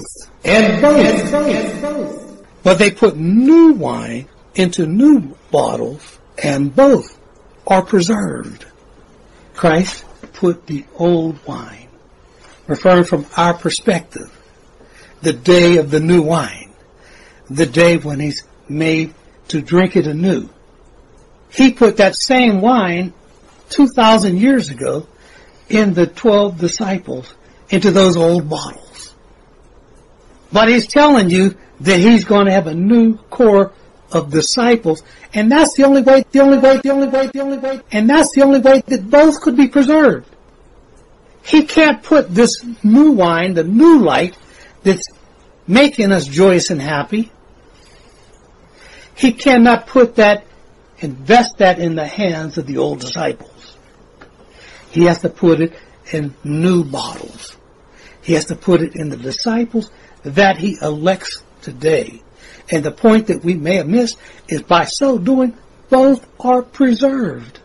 But they put new wine into new bottles, and both are preserved. Christ put the old wine, referring from our perspective, the day of the new wine, the day when he's made to drink it anew. He put that same wine 2,000 years ago in the 12 disciples into those old bottles. But he's telling you that he's going to have a new core of disciples, and that's the only way, and that's the only way that both could be preserved. He can't put this new wine, the new light that's making us joyous and happy. He cannot put that, invest that in the hands of the old disciples. He has to put it in new bottles. He has to put it in the disciples that he elects today. And the point that we may have missed is by so doing, both are preserved.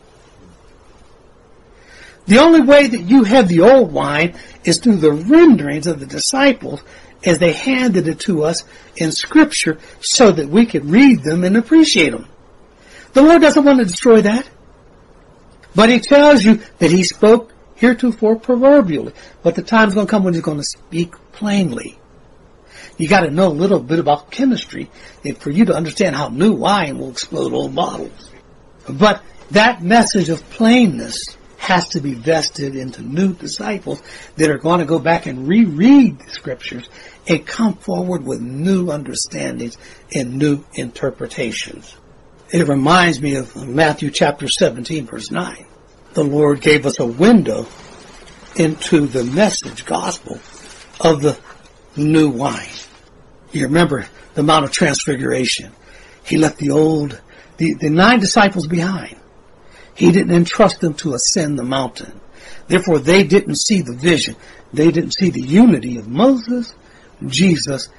The only way that you have the old wine is through the renderings of the disciples as they handed it to us in Scripture so that we could read them and appreciate them. The Lord doesn't want to destroy that. But he tells you that he spoke heretofore proverbially. But the time's going to come when he's going to speak plainly. You got to know a little bit about chemistry for you to understand how new wine will explode old bottles. But that message of plainness has to be vested into new disciples that are going to go back and reread the Scriptures and come forward with new understandings and new interpretations. It reminds me of Matthew chapter 17, verse 9. The Lord gave us a window into the message gospel of the new wine. You remember the Mount of Transfiguration. He left the 9 disciples behind. He didn't entrust them to ascend the mountain. Therefore, they didn't see the vision. They didn't see the unity of Moses, Jesus,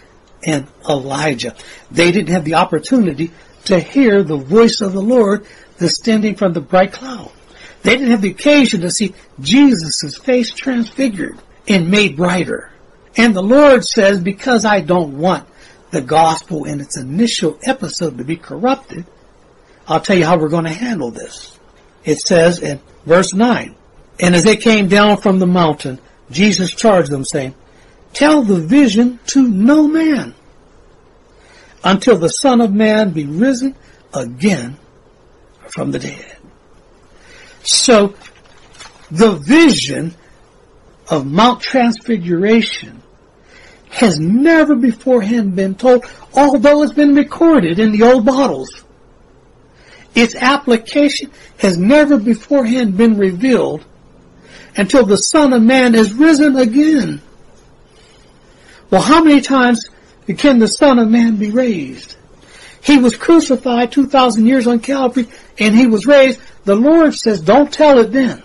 and Elijah. They didn't have the opportunity to hear the voice of the Lord descending from the bright cloud. They didn't have the occasion to see Jesus' face transfigured and made brighter. And the Lord says, because I don't want the gospel in its initial episode to be corrupted, I'll tell you how we're going to handle this. It says in verse 9, and as they came down from the mountain, Jesus charged them, saying, tell the vision to no man until the Son of Man be risen again from the dead. So, the vision of Mount Transfiguration has never beforehand been told, although it's been recorded in the old bottles. Its application has never beforehand been revealed until the Son of Man is risen again. Well, how many times can the Son of Man be raised? He was crucified 2,000 years on Calvary, and he was raised. The Lord says, don't tell it then.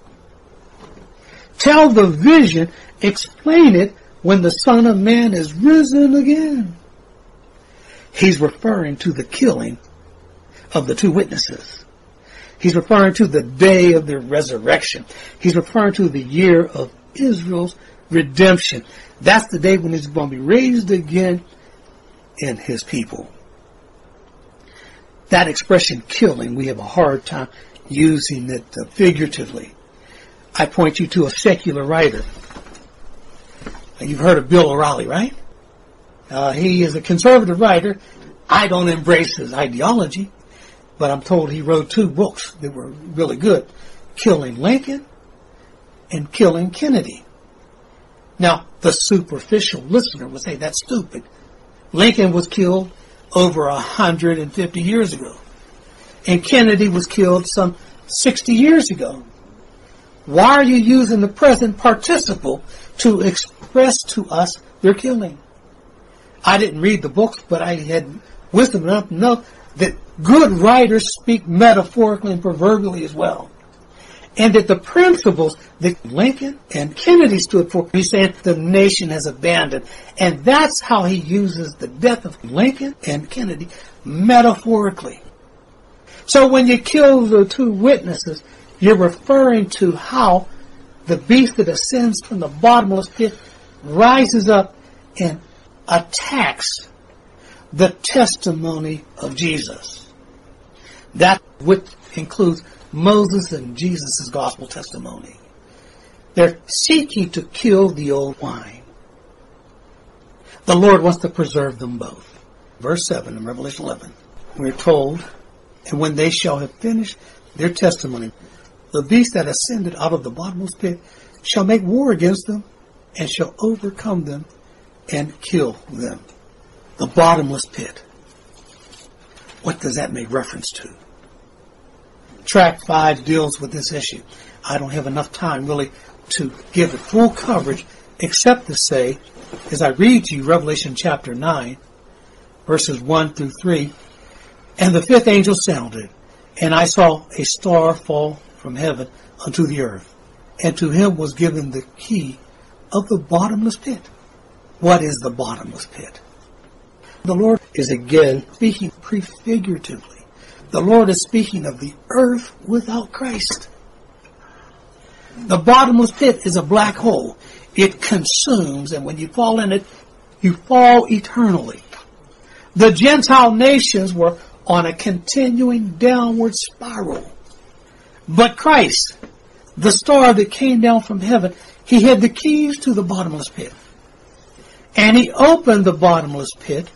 Tell the vision, explain it when the Son of Man is risen again. He's referring to the killing of the two witnesses. He's referring to the day of their resurrection. He's referring to the year of Israel's redemption. That's the day when he's going to be raised again in his people. That expression, killing, we have a hard time using it figuratively. I point you to a secular writer. You've heard of Bill O'Reilly, right? He is a conservative writer. I don't embrace his ideology, but I'm told he wrote 2 books that were really good. Killing Lincoln and Killing Kennedy. Now, the superficial listener would say that's stupid. Lincoln was killed over 150 years ago. And Kennedy was killed some 60 years ago. Why are you using the present participle to express to us their killing? I didn't read the books, but I had wisdom enough to know that good writers speak metaphorically and proverbially as well. And that the principles that Lincoln and Kennedy stood for, he's saying the nation has abandoned. And that's how he uses the death of Lincoln and Kennedy metaphorically. So when you kill the 2 witnesses, you're referring to how the beast that ascends from the bottomless pit rises up and attacks the testimony of Jesus. That which includes Moses and Jesus' gospel testimony. They're seeking to kill the old wine. The Lord wants to preserve them both. Verse 7 in Revelation 11, we're told, and when they shall have finished their testimony, the beast that ascended out of the bottomless pit shall make war against them and shall overcome them and kill them. The bottomless pit. What does that make reference to? Track 5 deals with this issue. I don't have enough time really to give it full coverage except to say, as I read to you Revelation chapter 9, verses 1 through 3, and the 5th angel sounded, and I saw a star fall from heaven unto the earth, and to him was given the key of the bottomless pit. What is the bottomless pit? The Lord is again speaking prefiguratively. The Lord is speaking of the earth without Christ. The bottomless pit is a black hole. It consumes, and when you fall in it, you fall eternally. The Gentile nations were on a continuing downward spiral. But Christ, the star that came down from heaven, he had the keys to the bottomless pit. And he opened the bottomless pit,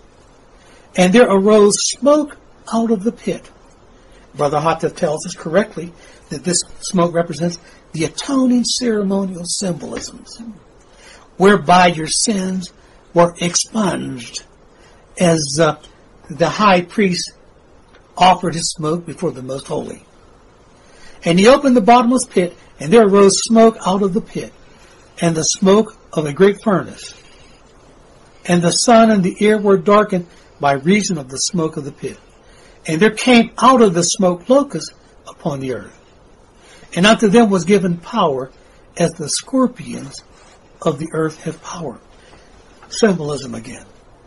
and there arose smoke out of the pit. Brother Hatta tells us correctly that this smoke represents the atoning ceremonial symbolisms, whereby your sins were expunged as the high priest offered his smoke before the Most Holy. And he opened the bottomless pit, and there arose smoke out of the pit, and the smoke of a great furnace. And the sun and the air were darkened by reason of the smoke of the pit. And there came out of the smoke locusts upon the earth. And unto them was given power, as the scorpions of the earth have power. Symbolism again.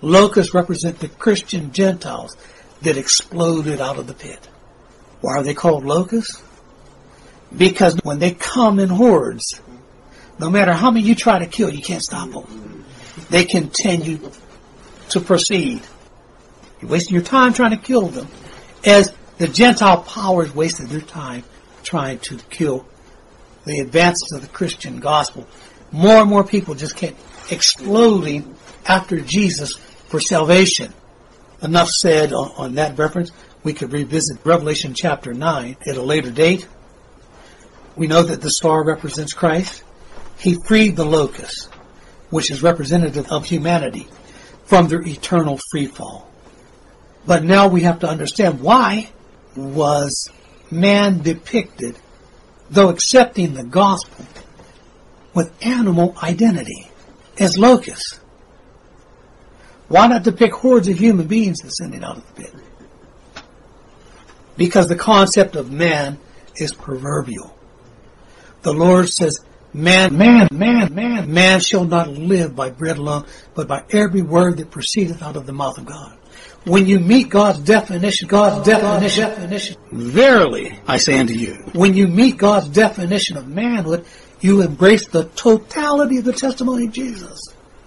Locusts represent the Christian Gentiles that exploded out of the pit. Why are they called locusts? Because when they come in hordes, no matter how many you try to kill, you can't stop them. They continue to proceed. You're wasting your time trying to kill them, as the Gentile powers wasted their time trying to kill the advances of the Christian gospel. More and more people just kept exploding after Jesus for salvation. Enough said on that reference. We could revisit Revelation chapter 9 at a later date. We know that the star represents Christ. He freed the locusts, which is representative of humanity, from their eternal free fall. But now we have to understand, why was man depicted, though accepting the gospel, with animal identity as locusts? Why not depict hordes of human beings descending out of the pit? Because the concept of man is proverbial. The Lord says, man shall not live by bread alone, but by every word that proceedeth out of the mouth of God. When you meet God's definition, verily, I say unto you, when you meet God's definition of manhood, you embrace the totality of the testimony of Jesus.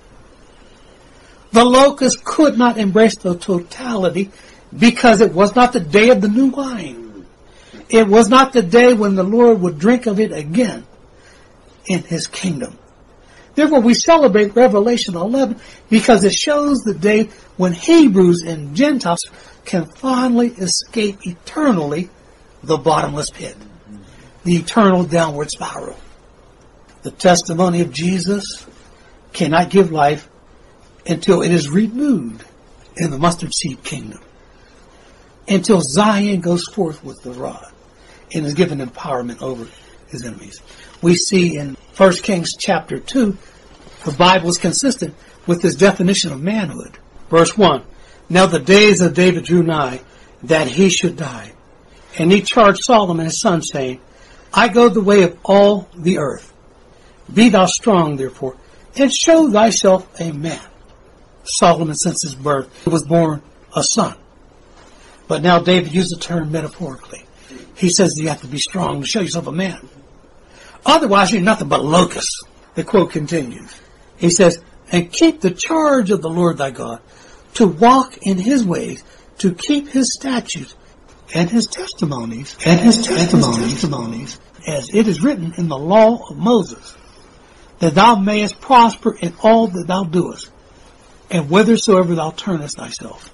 The locusts could not embrace the totality because it was not the day of the new wine. It was not the day when the Lord would drink of it again in His kingdom. Therefore, we celebrate Revelation 11 because it shows the day when Hebrews and Gentiles can finally escape eternally the bottomless pit, the eternal downward spiral. The testimony of Jesus cannot give life until it is renewed in the mustard seed kingdom, until Zion goes forth with the rod and is given empowerment over his enemies. We see in 1 Kings chapter 2, the Bible is consistent with this definition of manhood. Verse 1, now the days of David drew nigh, that he should die. And he charged Solomon his son, saying, I go the way of all the earth. Be thou strong, therefore, and show thyself a man. Solomon, since his birth, was born a son. But now David used the term metaphorically. He says you have to be strong to show yourself a man. Otherwise, you're nothing but locusts. The quote continues. He says, and keep the charge of the Lord thy God, to walk in his ways, to keep his statutes and his testimonies, as it is written in the law of Moses, that thou mayest prosper in all that thou doest, and whithersoever thou turnest thyself.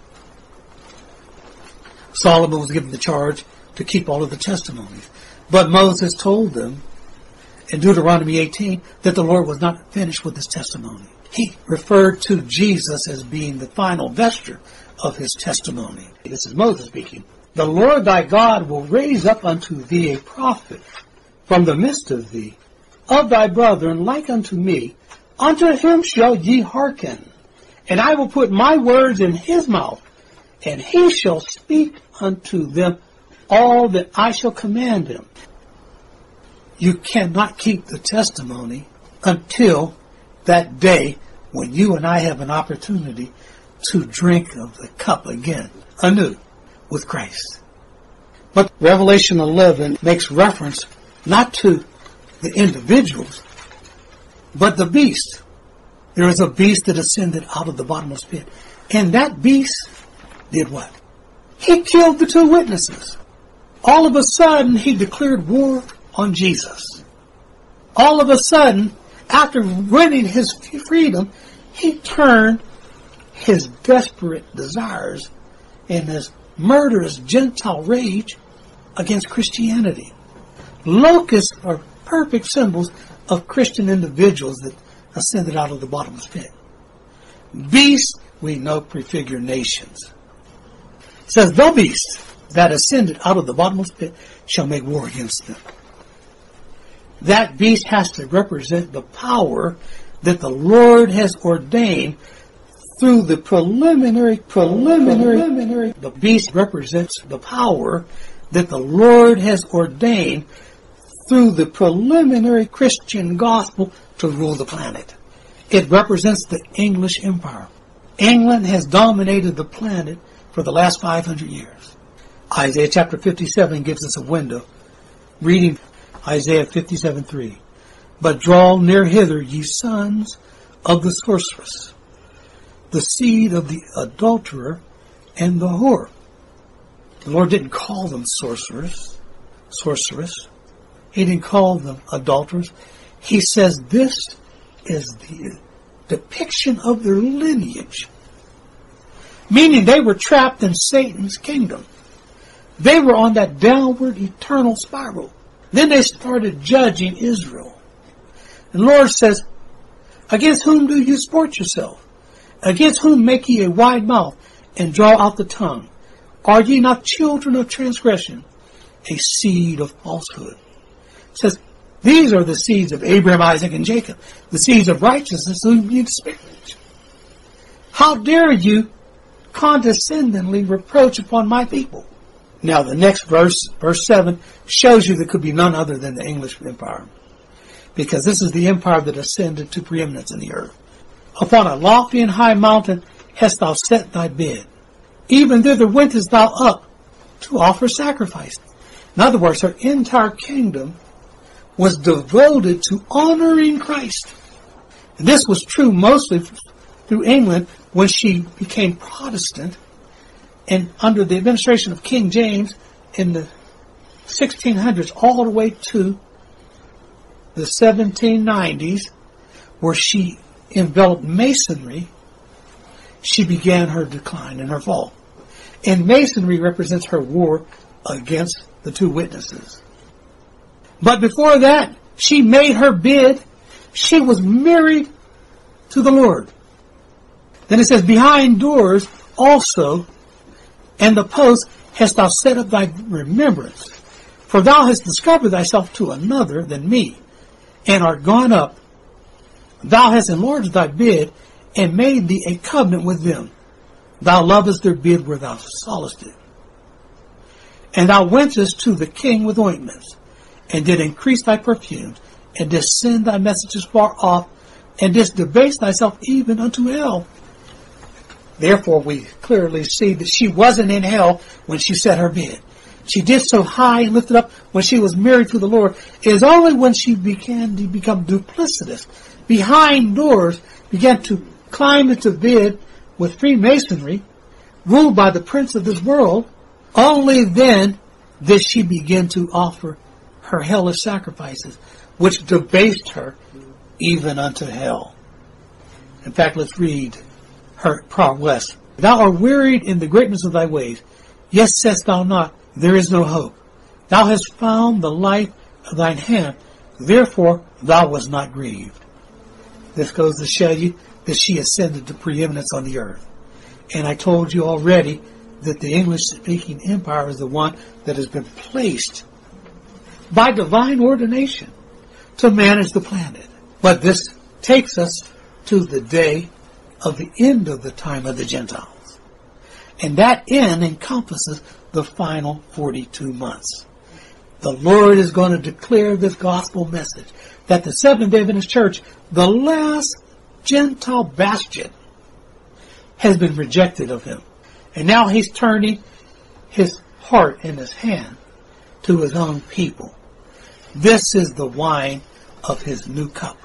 Solomon was given the charge to keep all of the testimonies. But Moses told them in Deuteronomy 18 that the Lord was not finished with his testimony. He referred to Jesus as being the final vesture of his testimony. This is Moses speaking. The Lord thy God will raise up unto thee a prophet from the midst of thee, of thy brethren, like unto me. Unto him shall ye hearken. And I will put my words in his mouth, and he shall speak unto them all that I shall command him. You cannot keep the testimony until that day when you and I have an opportunity to drink of the cup again, anew, with Christ. But Revelation 11 makes reference not to the individuals, but the beast. There is a beast that ascended out of the bottomless pit. And that beast did what? He killed the two witnesses. All of a sudden, he declared war on Jesus. All of a sudden, after winning his freedom, he turned his desperate desires and his murderous Gentile rage against Christianity. Locusts are perfect symbols of Christian individuals that ascended out of the bottomless pit. Beasts, we know, prefigure nations. It says, the beast that ascended out of the bottomless pit shall make war against them. That beast has to represent the power that the Lord has ordained through the preliminary. The beast represents the power that the Lord has ordained through the preliminary Christian gospel to rule the planet. It represents the English Empire. England has dominated the planet for the last 500 years. Isaiah chapter 57 gives us a window. Reading Isaiah 57:3. But draw near hither, ye sons of the sorceress, the seed of the adulterer and the whore. The Lord didn't call them sorceress. He didn't call them adulterers. He says this is the depiction of their lineage. Meaning they were trapped in Satan's kingdom. They were on that downward eternal spiral. Then they started judging Israel. And the Lord says, against whom do you sport yourself? Against whom make ye a wide mouth and draw out the tongue? Are ye not children of transgression, a seed of falsehood? It says, these are the seeds of Abraham, Isaac, and Jacob, the seeds of righteousness whom you disparage. How dare you condescendingly reproach upon my people? Now the next verse, verse 7, shows you there could be none other than the English empire. Because this is the empire that ascended to preeminence in the earth. Upon a lofty and high mountain hast thou set thy bed. Even thither wentest thou up to offer sacrifice. In other words, her entire kingdom was devoted to honoring Christ. And this was true mostly through England when she became Protestant, and under the administration of King James in the 1600s all the way to the 1790s, where she enveloped Masonry, she began her decline and her fall. And Masonry represents her war against the two witnesses. But before that, she made her bid. She was married to the Lord. Then it says, behind doors also, and the post hast thou set up thy remembrance. For thou hast discovered thyself to another than me, and art gone up. Thou hast enlarged thy bed, and made thee a covenant with them. Thou lovest their bid where thou sawest it. And thou wentest to the king with ointments, and did increase thy perfumes, and didst send thy messages far off, and didst debase thyself even unto hell. Therefore we clearly see that she wasn't in hell when she set her bed. She did so high and lifted up when she was married to the Lord. It is only when she began to become duplicitous, behind doors, began to climb into bed with Freemasonry, ruled by the prince of this world, only then did she begin to offer her hellish sacrifices, which debased her even unto hell. In fact, let's read her prowess. Thou art wearied in the greatness of thy ways. Yes, saidst thou not, there is no hope. Thou hast found the life of thine hand, therefore thou wast not grieved. This goes to show you that she ascended to preeminence on the earth. And I told you already that the English-speaking empire is the one that has been placed by divine ordination to manage the planet. But this takes us to the day of the end of the time of the Gentiles. And that end encompasses the final 42 months. The Lord is going to declare this gospel message that the Seventh-day Adventist Church, the last Gentile bastion, has been rejected of him. And now he's turning his heart and his hand to his own people. This is the wine of his new cup.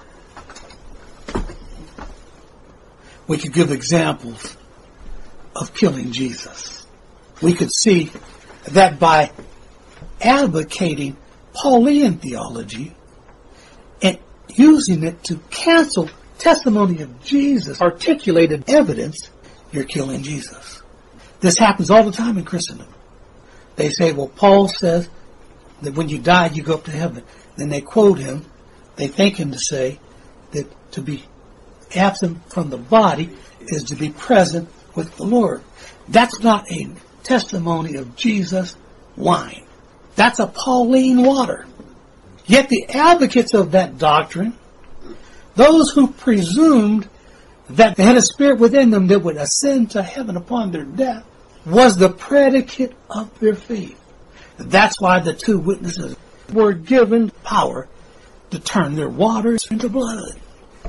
We could give examples of killing Jesus. We could see that by advocating Pauline theology and using it to cancel testimony of Jesus, articulated evidence, you're killing Jesus. This happens all the time in Christendom. They say, well, Paul says that when you die, you go up to heaven. Then they quote him. They think him to say that to be absent from the body is to be present with the Lord. That's not a testimony of Jesus wine. That's a Pauline water. Yet the advocates of that doctrine, those who presumed that they had a spirit within them that would ascend to heaven upon their death, was the predicate of their faith. That's why the two witnesses were given power to turn their waters into blood.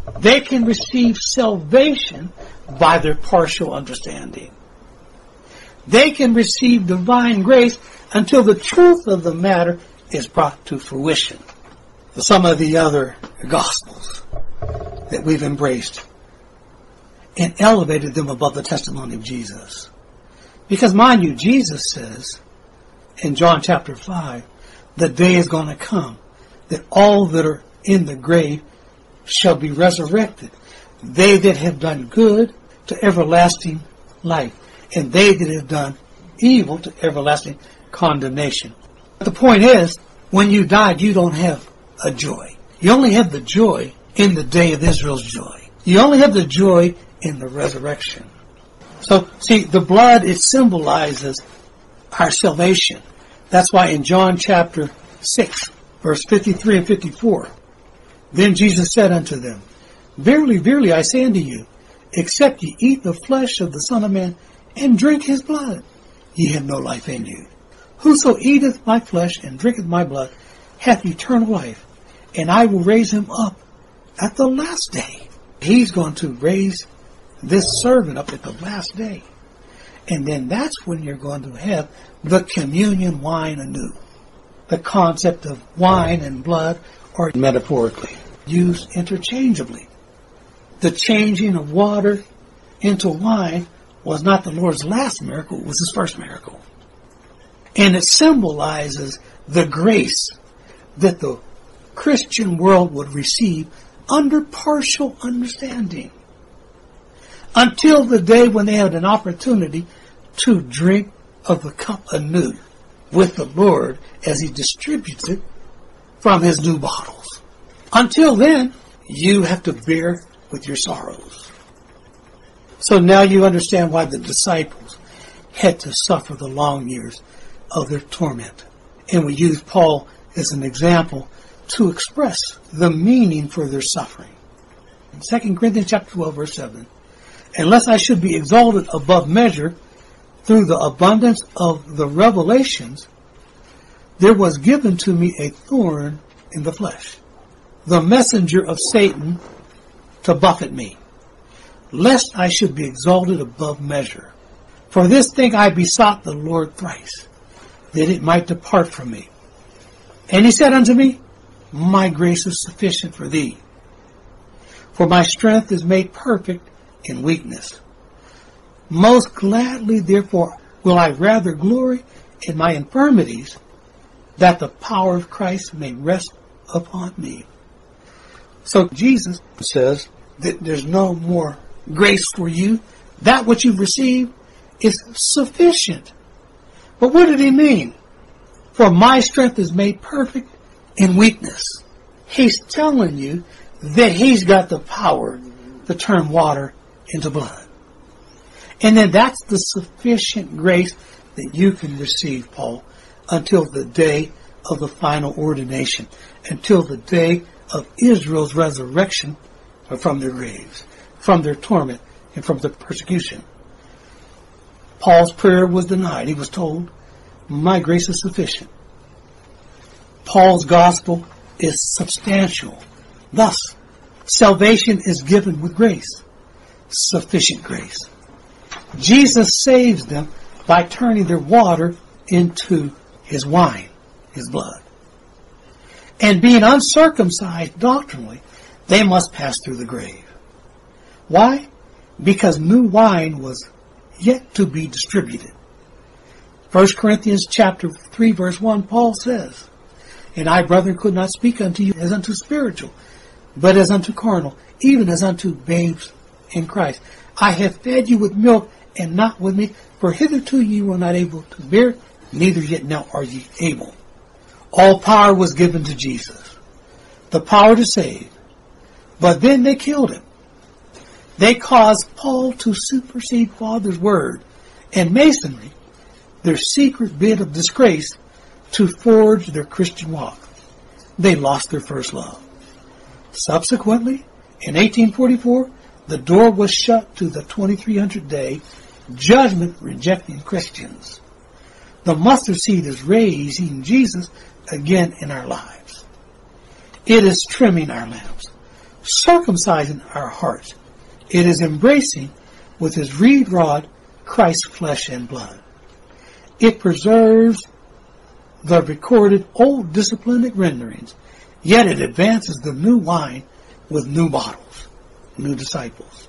They can receive salvation by their partial understanding. They can receive divine grace until the truth of the matter is brought to fruition. Some of the other Gospels that we've embraced and elevated them above the testimony of Jesus. Because mind you, Jesus says in John chapter 5, the day is going to come that all that are in the grave shall be resurrected. They that have done good to everlasting life, and they that have done evil to everlasting condemnation. But the point is, when you died, you don't have a joy. You only have the joy in the day of Israel's joy. You only have the joy in the resurrection. So, see, the blood, it symbolizes our salvation. That's why in John chapter 6, verse 53 and 54, then Jesus said unto them, Verily, verily, I say unto you, except ye eat the flesh of the Son of Man and drink his blood, ye have no life in you. Whoso eateth my flesh and drinketh my blood hath eternal life, and I will raise him up at the last day. He's going to raise this servant up at the last day. And then that's when you're going to have the communion wine anew. The concept of wine and blood are metaphorically used interchangeably. The changing of water into wine was not the Lord's last miracle, it was his first miracle. And it symbolizes the grace that the Christian world would receive under partial understanding. Until the day when they had an opportunity to drink of the cup anew with the Lord as he distributes it from his new bottles. Until then, you have to bear with your sorrows. So now you understand why the disciples had to suffer the long years of their torment. And we use Paul as an example to express the meaning for their suffering. In 2 Corinthians chapter 12, verse 7, Unless I should be exalted above measure through the abundance of the revelations, there was given to me a thorn in the flesh, the messenger of Satan to buffet me, lest I should be exalted above measure. For this thing I besought the Lord thrice, that it might depart from me. And he said unto me, My grace is sufficient for thee, for my strength is made perfect in weakness. Most gladly, therefore, will I rather glory in my infirmities, that the power of Christ may rest upon me. So Jesus says that there's no more grace for you. That which you've received is sufficient. But what did he mean? For my strength is made perfect in weakness. He's telling you that he's got the power to turn water into blood. And then that's the sufficient grace that you can receive, Paul, until the day of the final ordination, until the day of Israel's resurrection from their graves, from their torment, and from their persecution. Paul's prayer was denied. He was told, my grace is sufficient. Paul's gospel is substantial. Thus, salvation is given with grace, sufficient grace. Jesus saves them by turning their water into his wine, his blood. And being uncircumcised doctrinally, they must pass through the grave. Why? Because new wine was yet to be distributed. 1 Corinthians chapter 3, verse 1, Paul says, And I, brethren, could not speak unto you as unto spiritual, but as unto carnal, even as unto babes in Christ. I have fed you with milk and not with meat, for hitherto you were not able to bear, neither yet now are ye able. All power was given to Jesus, the power to save. But then they killed him. They caused Paul to supersede Father's word and Masonry, their secret bit of disgrace, to forge their Christian walk. They lost their first love. Subsequently, in 1844, the door was shut to the 2300-day judgment rejecting Christians. The mustard seed is raising Jesus again in our lives. It is trimming our lamps, circumcising our hearts. It is embracing with his reed rod Christ's flesh and blood. It preserves the recorded old disciplinic renderings, yet it advances the new wine with new bottles, new disciples.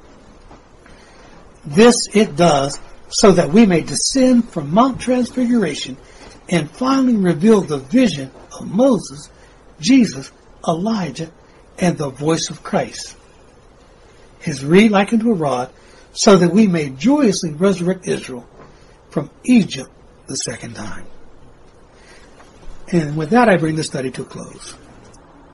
This it does so that we may descend from Mount Transfiguration and finally reveal the vision of Moses, Jesus, Elijah, and the voice of Christ. His reed like unto a rod, so that we may joyously resurrect Israel from Egypt the second time. And with that, I bring the study to a close.